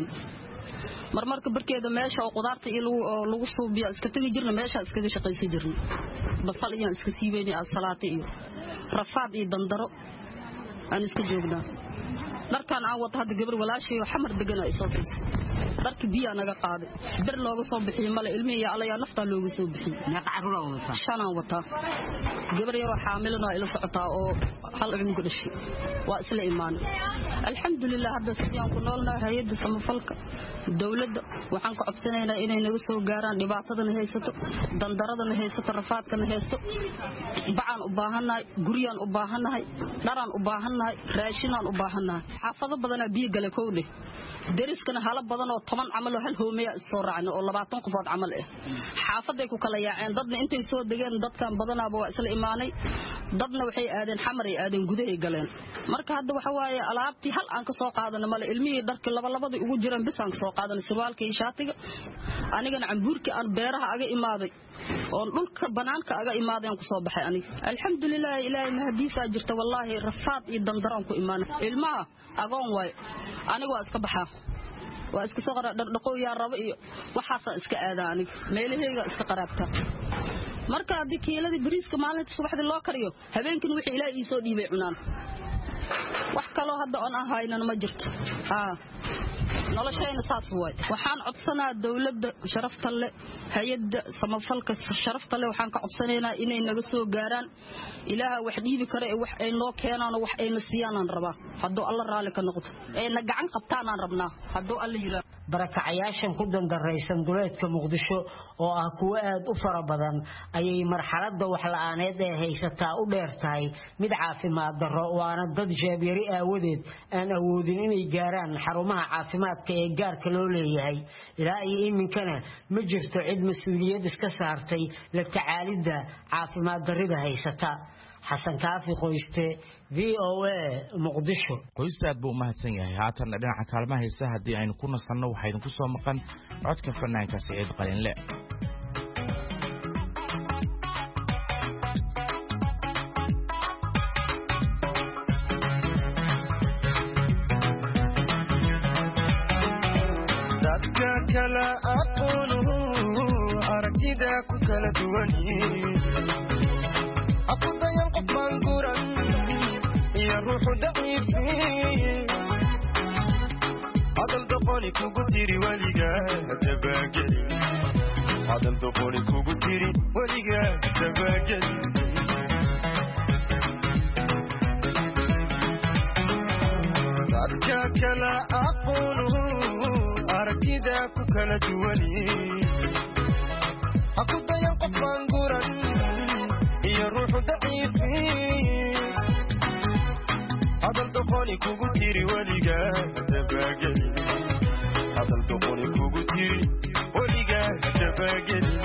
marmarka barkeeda meesha oo qudaarta iyo lagu suubiyo iska tagi jirna meesha iska shaqaysan jirna basal iyo iska siibeynay asalaati iyo rafaad iyo dandaro aan iska joognaa dharkan aan wata hadda gabar walaashay oo xamar degan ay soo siisay dharkii biyo naga qaaday bir looga soo bixiyay mala ilmihiisa alla nafta looga soo bixiyay meeqa carruur ah wata shanaan wata gabar yar oo xaamilana ila socotaa oo hal cunug dhashay waa isla iimaan alxamdulillah hadda sidaan ku noolnahay hay'adda samafalka dawladda waxaan ka codsanaynaa inay naga soo gaaraan dhibaatadana haysato dandaradana haysato rafaadkana haysto bacaan u baahanahay guriyaan u baahanahay dharaan u baahanahay raashinaan u baahanahay xaafado badan biyo gale koowle deriskana hala badan oo 10 camal oo hal hoomeeya soo raacno oo 20 qofood camal ah xaafaday ku kala yaaceen dadna intay soo degeen dadkan badanaaba waa isla iimaanay dadna waxay aadeen xamar ay aadeen gudahay galeen marka hadda waxa waaye alaabtii hal aan ka soo qaadano male ilmihii dharkii labadii ugu jiraan bis aan ka soo qaadano surwaalka iyo shaatiga anigana cambuurkii aan beeraha aga imaaday oo dhulka banaanka aga imaadeen ku soo baxay aniga alxamdulillah ilaahay mahadiisa jirta wallahi rafaad iyo dandaran ku iimaanay ilmaha agoon way aniga waa iska baxaa waa iska soo qara dhaqo yaa rabo iyo waxaas iska aadaa aniga meelahayga iska qaraabta marka hadii kiiladii bariiska maalinta subaxdii loo kariyo habeenkii wixii ilaahay ii soo dhiibay cunaan wax kale hadda aan ahayna ma jirto noloshayna saas way waxaan codsanaa dawladda sharafta leh hay'adda samafalka sharafta leh waxaan ka codsanaynaa inay naga soo gaaraan ilaaha wax dhiibi kare wax ay noo keenaan wax ay nasiyaan rabaa hadoo alla raali ka noqdo ay na gacan qabtaan aan rabnaa hadoo alla yiraahdo barakacayaashan ku dandaraysan duleedka Muqdisho oo ah kuwa aad u fara badan ayay marxaladda wax la'aaneed ee haysataa u dheertahay mid caafimaad darro waana dad jeebyari aawadeed aan awoodin inay gaaraan xarumaha caafimaadka ee gaarka loo leeyahay ilaa iyo iminkana ma jirto cid mas'uuliyad iska saartay la tacaalidda caafimaad darrida haysata xasan kaafi qoyste VOA Muqdisho qoysaad buu mahadsan yahay haatan dhinaca kaalmaha heesaha hadii aynu ku nasanno waxa idin ku soo maqan codka fanaanka Saciid Qalinle dadka kala aqoonu aragtida ku kala duwani روح ضعيفي هذا الدقوني كوكتيري وليقا تباقلي هذا الدقوني كوكتيري وليقا تباقلي أرجاك لا أقوله أركيدك كلا دواني أقود ينقف عنقورا يا روح ضعيفي هذا الدقوني كوكتيري وليقا تباقلي هذا الدقوني كوكتيري وليقا تباقلي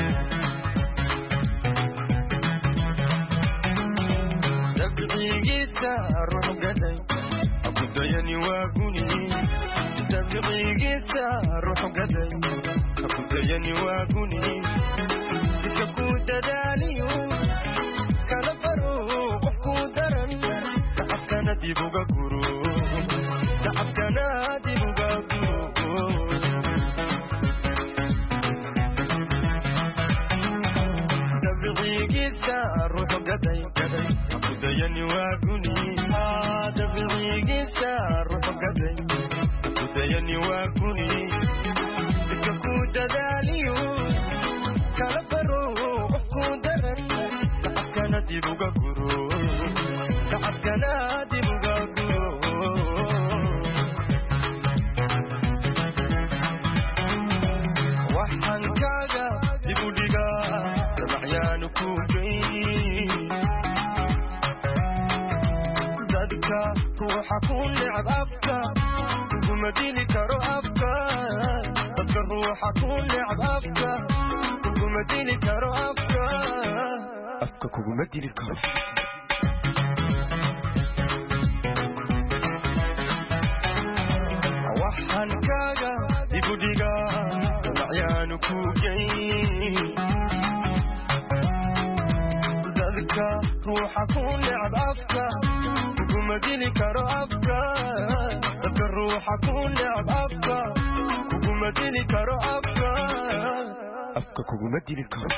تبعي قيسا روح قدي أبدا يني واقوني تبعي قيسا روح قدي أبدا يني واقوني تكود داليو كان فروق قدرا كان ديبوغا كورو تعب كان ديبوغا كورو تبغي جيسا روح قدي قدي أبدا يني واقوني تبغي جيسا روح ruuxa ku necab afka kuguma dili karo afka dadka ruuxa ku necab afka kuguma dili karo afka kuguma dili karo waxaan kaaga igu dhigaa magacyaanu ku geyn dadka ruuxa ku necab afka kuguma dili karo afka dadka ruuxa ku necab afka kuguma dili karo afka kuguma dili karo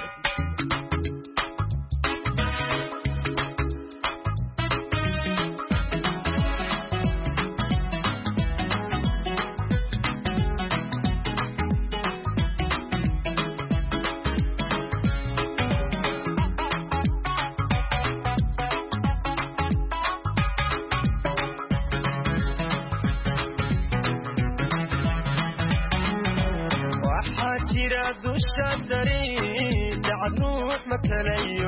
dusha dari dacad ruux matalayo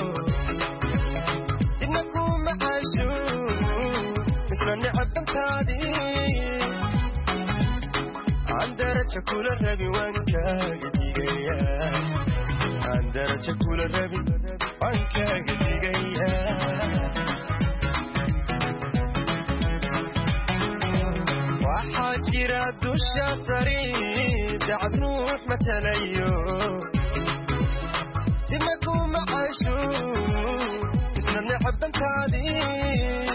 inaku macaashu misla necab dantaadii aan daraja kula rabi waan kaaga digaya aan daraja kula rabi waan kaaga digaya waxaa jira dusha sari dacad ruux matalayo inaku macaashu isna necab dantaadii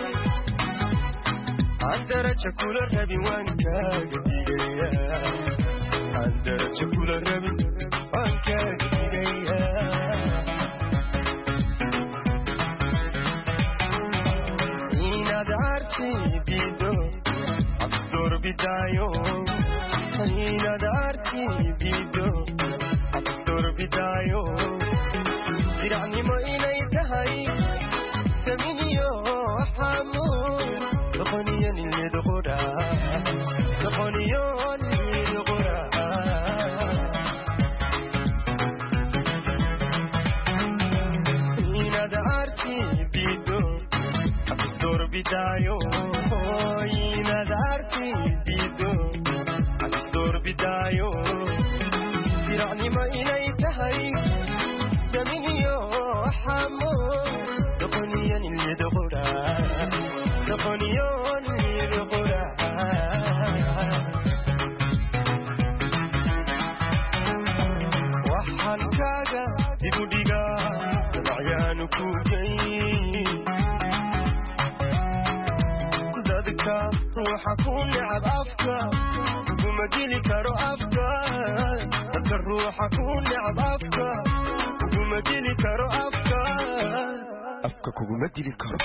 aan daraja kula rabi waan kaaga digaya aan daraja kula rabi waan kaaga digaya inaad arti diido absdor bidayo inaad arti diido absdor bidayo diracnimo inay tahay taminiyo xamu doqoniyo nilidqura doqoniyo nilidqura inaad arti diido absdor bidayo inaad arti diido bidayo diracnimo inay tahay daminiyo xamo doqoniyan ilidqura doqoniyon ilidqura waxaan kaaga dibu dhigaa magacyaanu ku geyn dadka ruuxa ku necab afka kuguma dili karo afka dadka ruuxa ku necab afka kuguma dili karo afka kuguma dili karo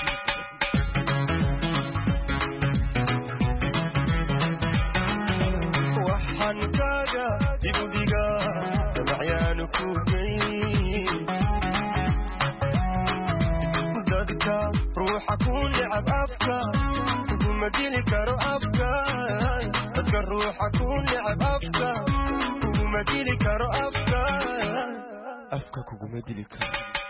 waxaan kaaga dibu dhigaa magacyaanu ku geyn dadka ruuxa ku necab afka kuguma dili karo afka dadka ruuxa ku necab afka kuguma dili karo afka kuguma dili karo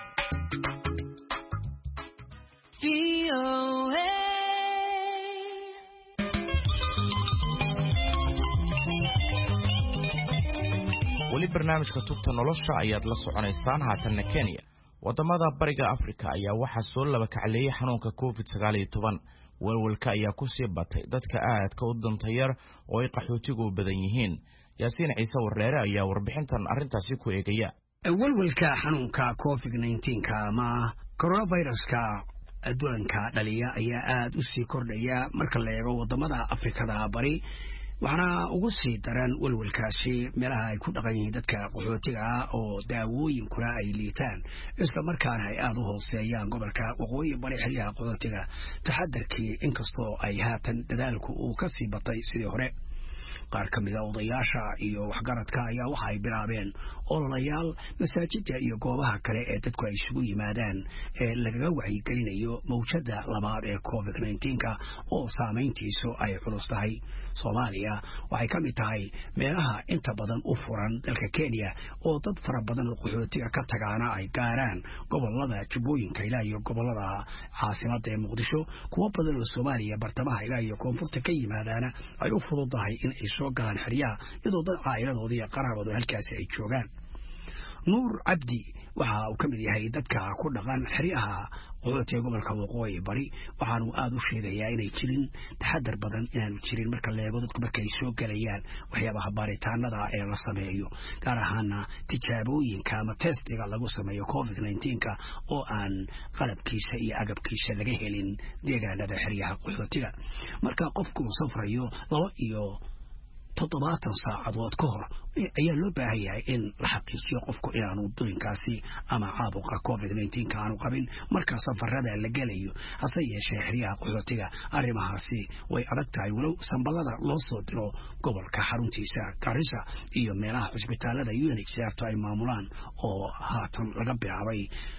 weli barnaamijka tubta nolosha ayaad la soconaysaan haatanna Kenya wadamada bariga Afrika ayaa waxaa soo laba kacleeyay xanuunka COVID-19 walwalka ayaa ku sii batay dadka aadka u dantayar oo ay qaxootigu badan yihiin yaasiin ciise wareere ayaa warbixintan arintaasi ku eegaya walwalka xanuunka COVID-19 ama coronavirus-ka adduunka dhaliya ayaa aad u sii kordhaya marka la eego wadamada Afrikada bari waxaana ugu sii daran walwalkaasi meelaha ay ku dhaqan yihiin dadka qaxootiga ah oo daawooyinkuna ay liitaan isla markaana ay aad u hooseeyaan gobolka waqooyi bari xilliga qaxootiga taxadarkii inkastoo ay haatan dadaalku uu ka sii batay sidii hore qaar ka mid a odayaasha iyo waxgaradka ayaa waxa ay bilaabeen ololayaal masaajidda iyo goobaha kale ee dadku ay isugu yimaadaan ee lagaga wacyigelinayo mawjada labaad ee covid-19 oo saameyntiisu ay culus tahay Soomaaliya waxay ka mid tahay meelaha inta badan u furan dalka Kenya oo dad fara badan oo qaxootiga ka tagaana ay gaaraan gobolada Jubbooyinka ilaa iyo gobolada caasimadda ee Muqdisho kuwa badan oo Soomaaliya bartamaha ilaa iyo koonfurta ka yimaadaana ay u fududahay in ay soo galaan xeryaha iyadoo dad caa'iladooda iyo qaraabadooda halkaasi ay joogaan Nuur Cabdi waxa uu ka mid yahay dadka ku dhaqan xeryaha qaxootiga gobolka Waqooyi Bari waxaanu aad u sheegayaa inay jirin taxadar badan inaanu jirin marka la eego dadku markay soo galayaan waxyaabaha baaritaanada ee la sameeyo gaar ahaana tijaabooyinka ama testiga lagu sameeyo covid-19 oo aan qalabkiisa iyo agabkiisa laga helin deegaanada xeryaha qaxootiga marka qofku safrayo 7 saacadood ka hor ayaa loo baahan yahay in la xaqiijiyo qofku inaanu dulinkaasi ama caabuqa covid-19 aanu qabin marka safarada la galayo hase yeeshee xeryaha qaxootiga arrimahaasi way adag tahay walow sanbalada loo soo diro gobolka xaruntiisa Garissa iyo meelaha cisbitaalada UNHCR ay maamulaan oo haatan laga bilaabay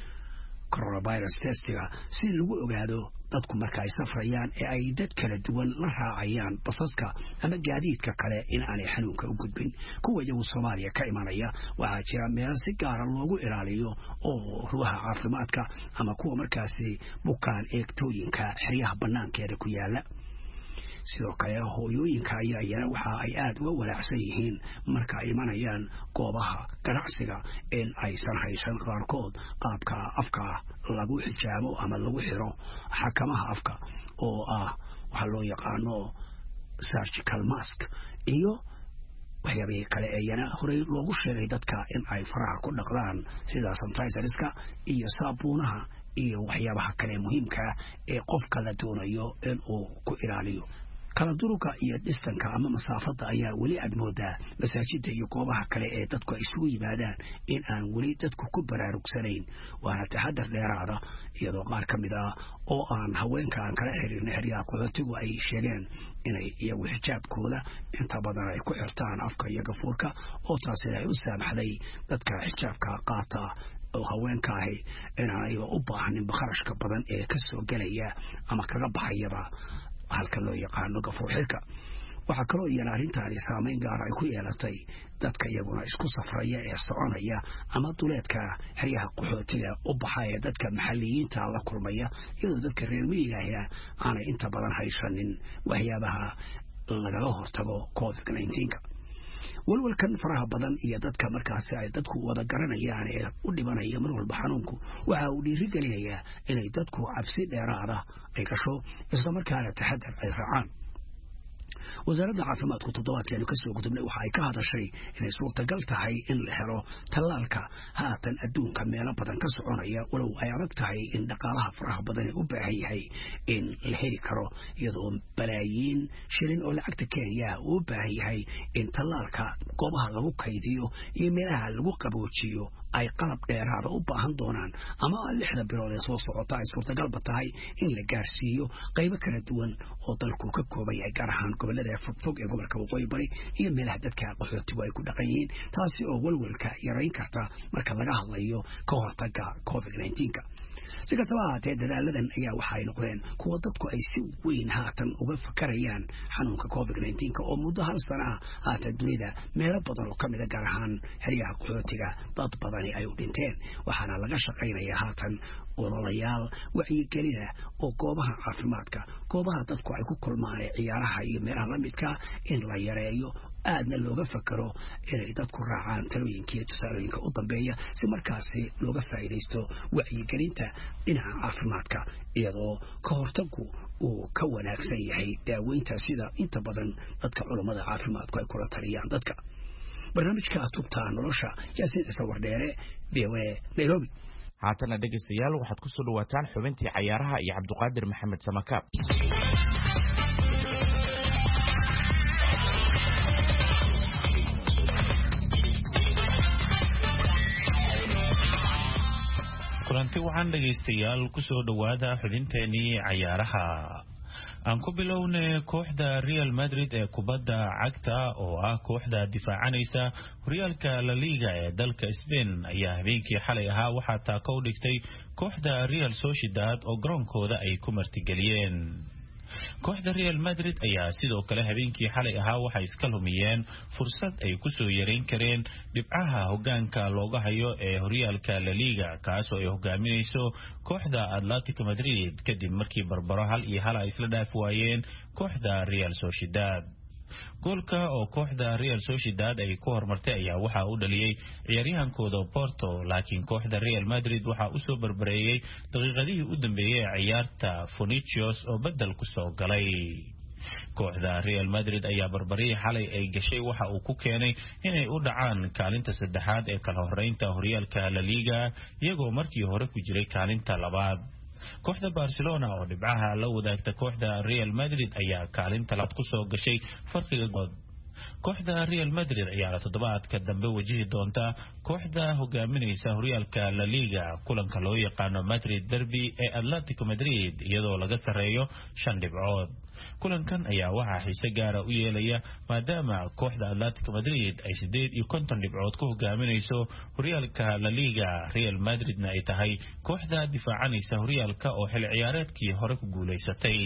coronavirus testiga si lagu ogaado dadku marka ay safrayaan ee ay dad kala duwan la raacayaan basaska ama gaadiidka kale in aanay xanuunka u gudbin kuwa iyagu Soomaaliya ka imanaya waxaa jira meelo si gaar ah loogu ilaaliyo oo ruuxa caafimaadka ama kuwa markaasi bukaan eegtooyinka xeryaha banaankeeda ku yaala sidoo kale hooyooyinka ayaa waxa ay aad uga walaacsan yihiin marka ay imanayaan goobaha ganacsiga in aysan haysan qaarkood qaabka afka lagu xijaabo ama lagu xiro xakamaha afka oo waxa loo yaqaano surgical mask iyo waxyaabihii kale ayana horey loogu sheegay dadka in ay faraha ku dhaqdaan sida sanitizerska iyo saabuunaha iyo waxyaabaha kale muhiimka ee qofka la doonayo in uu ku ilaaliyo kala duruka iyo distanka ama masaafada ayaa weli aad moodaa masaajidda iyo goobaha kale ee dadku ay isugu yimaadaan in aan weli dadku ku baraarugsanayn waana taxadar dheeraada iyadoo qaar ka mid ah oo aan haweenka aan kala xiriirnay xeryaha qaxootigu ay sheegeen inay iyagu xijaabkooda inta badan ay ku xirtaan afka iyo gafuurka oo taasi ay u saamaxday dadka xijaabka qaata oo haweenka ahi inaanay u baahanin kharashka badan ee ka soo galaya ama kaga baxayaba halka loo yaqaano gafuur xirka waxaa kaloo iyana arrintaani saameyn gaar ay ku yeelatay dadka iyaguna isku safraya ee soconaya ama duleedka xeryaha qaxootiga u baxaya dadka maxalliyiinta la kulmaya iyadoo dadka reer miyiga aanay inta badan haysanin waxyaabaha lagaga hortago covid-19 walwalkan faraha badan iyo dadka markaasi ay dadku wada garanayaan ee u dhibanaya mar walba xanuunku waxa uu dhiirigelinayaa inay dadku cabsi dheeraada ay gasho isla markaana taxadar ay raacaan wasaaradda caafimaadku toddobaadkeenu ka soo gudubnay waxa ay ka hadashay inay suurtagal tahay in la helo tallaalka haatan adduunka meelo badan ka soconaya walow ay adag tahay in dhaqaalaha faraha badan u baahan yahay in la heli karo iyadoo balaayiin shilin oo lacagta Kenya uu baahan yahay in tallaalka goobaha lagu kaydiyo iyo meelaha lagu qaboojiyo ay qalab dheeraada u baahan doonaan ama 6 bilood ee soo socota ay suurtagal tahay in la gaarsiiyo qaybo kala duwan oo dalku ka kooban yahay gaar ahaan gobolada fog ee gobolka Waqooyi Bari iyo meelaha dadka qaxootigu ay ku dhaqan yihiin taasi oo walwalka yareyn karta marka laga hadlayo ka hortagga covid-19 si kastaba haatee dadaaladan ayaa waxay noqdeen kuwa dadku ay si weyn haatan uga fakarayaan xanuunka covid-19 oo muddo hal sano haatan dunida meelo badan oo ka mid ah gaar ahaan xeryaha qaxootiga dad badani ay u dhinteen waxaana laga shaqaynayaa haatan ololayaal wacyigelin oo goobaha caafimaadka goobaha dadku ay ku kulmaan ciyaaraha iyo meelaha la midka in la yareeyo aadna looga fakaro inay dadku raacaan talooyinkii tusaalooyinka u dambeeya si markaasi looga faa'iideysto wacyigelinta dhinaca caafimaadka iyadoo ka hortaggu uu ka wanaagsan yahay daaweynta sida inta badan dadka culimada caafimaadku ay kula taliyaan dadka barnaamijka tubta nolosha Yaasiin Isawardheere VOA Nairobi haatana dhegeystayaal waxaad ku soo dhawaataan xubintii cayaaraha iyo Cabduqaadir Maxamed Samakaab kulanti waxaan dhegeystayaal ku soo dhawaada xubinteeni cayaaraha aan ku bilownay kooxda Real Madrid ee kubadda cagta oo ah kooxda difaacanaysa horyaalka La Liga ee dalka Spain ayaa habeenkii xalay ahaa waxaa taako u dhigtay kooxda Real Sociedad oo garoonkooda ay ku martigeliyeen. kooxda Real Madrid ayaa sidoo kale habeenkii xalay ahaa waxay iska lumiyeen fursad ay ku soo yareyn kareen dhibcaha hoggaanka looga hayo ee horyaalka La Liga kaas oo ay hogaaminayso kooxda Atletico Madrid kadib markii barbaro 1-1 ay isla dhaaf waayeen kooxda Real Sociedad. goolka oo kooxda Real Sociedad ay ku hormartay ayaa waxa uu dhaliyay ciyaaryahankooda Porto laakiin kooxda Real Madrid waxa uu soo barbareeyay daqiiqadihii u dambeeyay ciyaarta Vinicius oo bedel ku soo galay. kooxda Real Madrid ayaa barbarii xalay ay gashay waxa uu ku keenay inay u dhacaan kaalinta saddexaad ee kala horeynta horyaalka La Liga iyagoo markii hore ku jiray kaalinta labaad. kooxda Barcelona oo dhibcaha la wadaagta kooxda Real Madrid ayaa kaalinta labaad ku soo gashay farqiga good. kooxda Real Madrid ayaa toddobaadka dambe wajihi doonta kooxda hogaaminaysa horyaalka La Liga kulanka loo yaqaano Madrid Derby ee Atletico Madrid iyadoo laga sareeyo 5 dhibcood. kulankan ayaa waxaa xiise gaara u yeelaya maadaama kooxda Atletico Madrid ay 58 dhibcood ku hogaaminayso horyaalka La Liga Real Madridna ay tahay kooxda difaacanaysa horyaalka oo xil ciyaareedkii hore ku guuleysatay.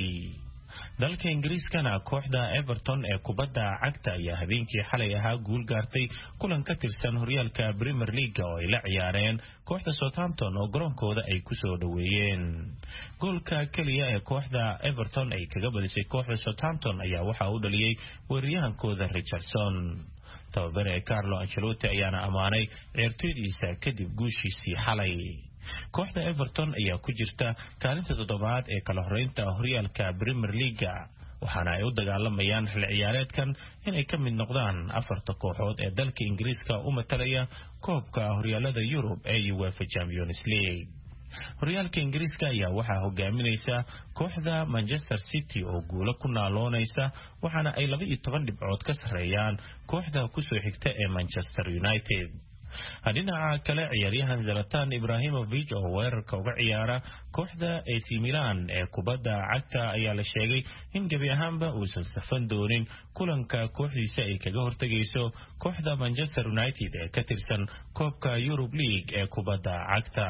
dalka Ingiriiskana kooxda Everton ee kubadda cagta ayaa habeenkii xalay ahaa guul gaartay kulan ka tirsan horyaalka Premier League oo ay la ciyaareen kooxda Southampton oo garoonkooda ay ku soo dhaweeyeen. goolka kaliya ee kooxda Everton ay kaga badisay kooxda Southampton ayaa waxa uu dhaliyay weeraryahankooda Richardson. tababare Carlo Ancelotti ayaana amaanay ciyaartoydiisa kadib guushiisii xalay. kooxda Everton ayaa ku jirta kaalinta 7aad ee kala horeynta horyaalka Premier League waxaana ay u dagaalamayaan xil ciyaareedkan inay ka mid noqdaan 4 kooxood ee dalka Ingiriiska u matalaya koobka horyaalada Yurub ee UEFA Champions League. horyaalka Ingiriiska ayaa waxaa hogaaminaysa kooxda Manchester City oo guulo ku naaloonaysa waxaana ay 12 dhibcood ka sareeyaan kooxda ku soo xigta ee Manchester United. dhinaca kale ciyaaryahan Zlatan Ibrahimovic oo weerarka uga ciyaara kooxda AC Milan ee kubadda cagta ayaa la sheegay in gabi ahaanba uusan safan doonin kulanka kooxdiisa ay kaga hortagayso kooxda Manchester United ee ka tirsan koobka Europe League ee kubadda cagta.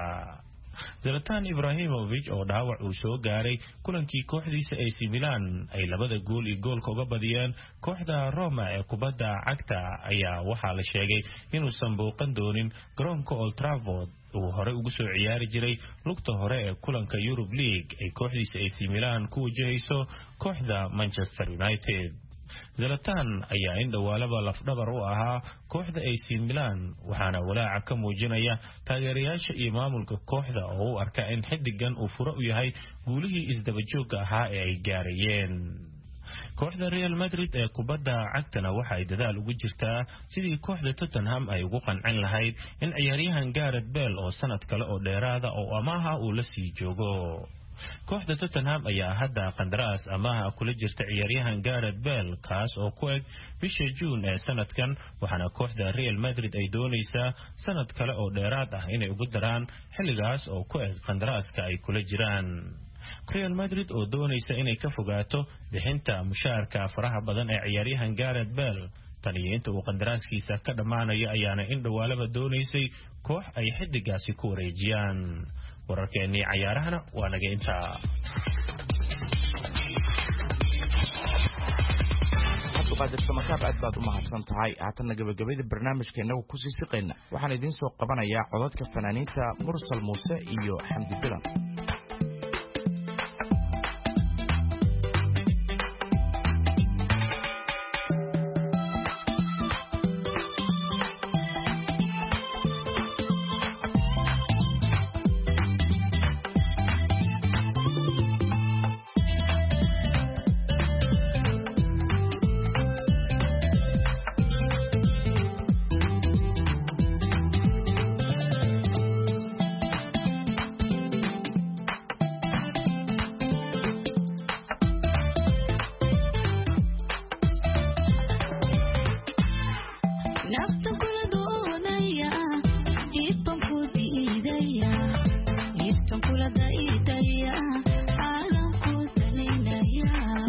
Zlatan Ibrahimovic oo dhaawac uu soo gaaray kulankii kooxdiisa AC Milan ay 2 gool iyo goolka uga badiyeen kooxda Roma ee kubadda cagta ayaa waxaa la sheegay inuusan booqan doonin garoonka Old Trafford uu hore ugu soo ciyaari jiray lugta hore ee kulanka Europe League ay kooxdiisa AC Milan ku wajahayso kooxda Manchester United. Zlatan ayaa in dhawaalaba lafdhabar u ahaa kooxda AC Milan waxaana walaaca ka muujinaya taageerayaasha iyo maamulka kooxda oo u arka in xidigan uu furo u yahay guulihii isdaba joogga ahaa ee ay gaarayeen. kooxda Real Madrid ee kubadda cagtana waxa ay dadaal ugu jirtaa sidii kooxda Tottenham ay ugu qancin lahayd in ciyaaryahan Gareth Bale oo sanad kale oo dheeraada oo amaaha uu la sii joogo. kooxda Tottenham ayaa hadda qandaraas amaaha kula jirta ciyaaryahan Gareth Bale kaas oo ku eg bisha June ee sanadkan waxaana kooxda Real Madrid ay doonaysaa sanad kale oo dheeraad ah inay ugu daraan xilligaas oo ku eg qandaraaska ay kula jiraan. Real Madrid oo doonaysa inay ka fogaato bixinta mushaarka faraha badan ee ciyaaryahan Gareth Bale tan iyo inta uu qandaraaskiisa ka dhamaanayo ayaana in dhawaalaba doonaysay koox ay xidigaasi ku wareejiyaan. wararkeennii cayaarahana waa naga intaa. cabdiqaadir samakaab aad baad u mahadsan tahay. haatanna gabagabada barnaamijka inagu ku sii siqayna waxaan idiin soo qabanayaa codadka fanaaniinta Mursal Muuse iyo Xamdi Bilan. Kula da idaya, alam ku talinaya.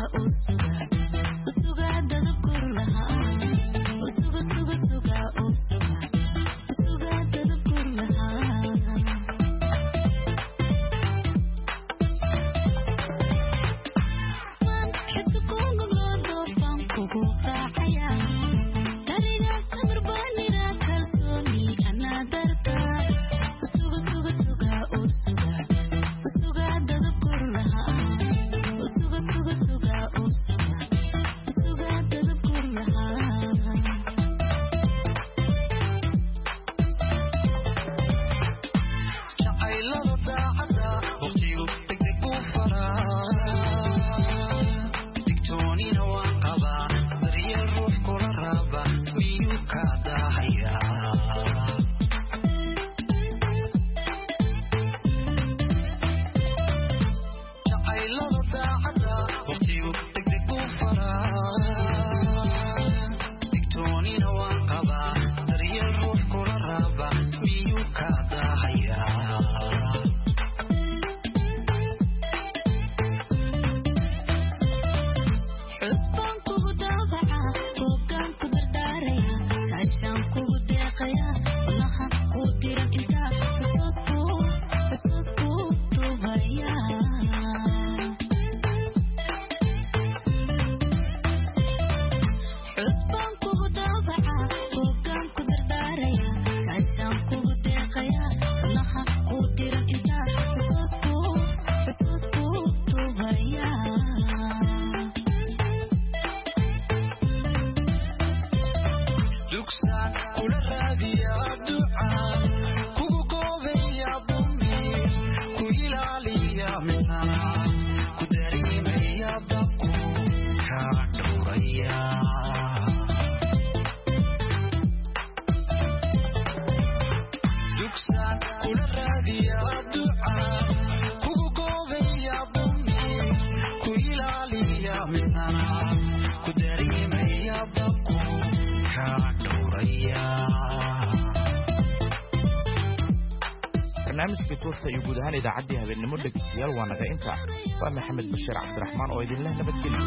barnaamijka tuurta iyo guud ahaan idaacaddii habeenimo dhegeystayaal waa naga inta waa maxamed bashiir cabdiraxmaan oo idinleh nabadgelyo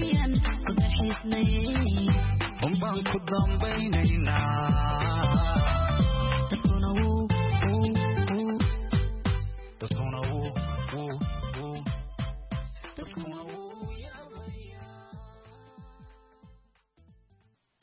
ku dambaynaynaa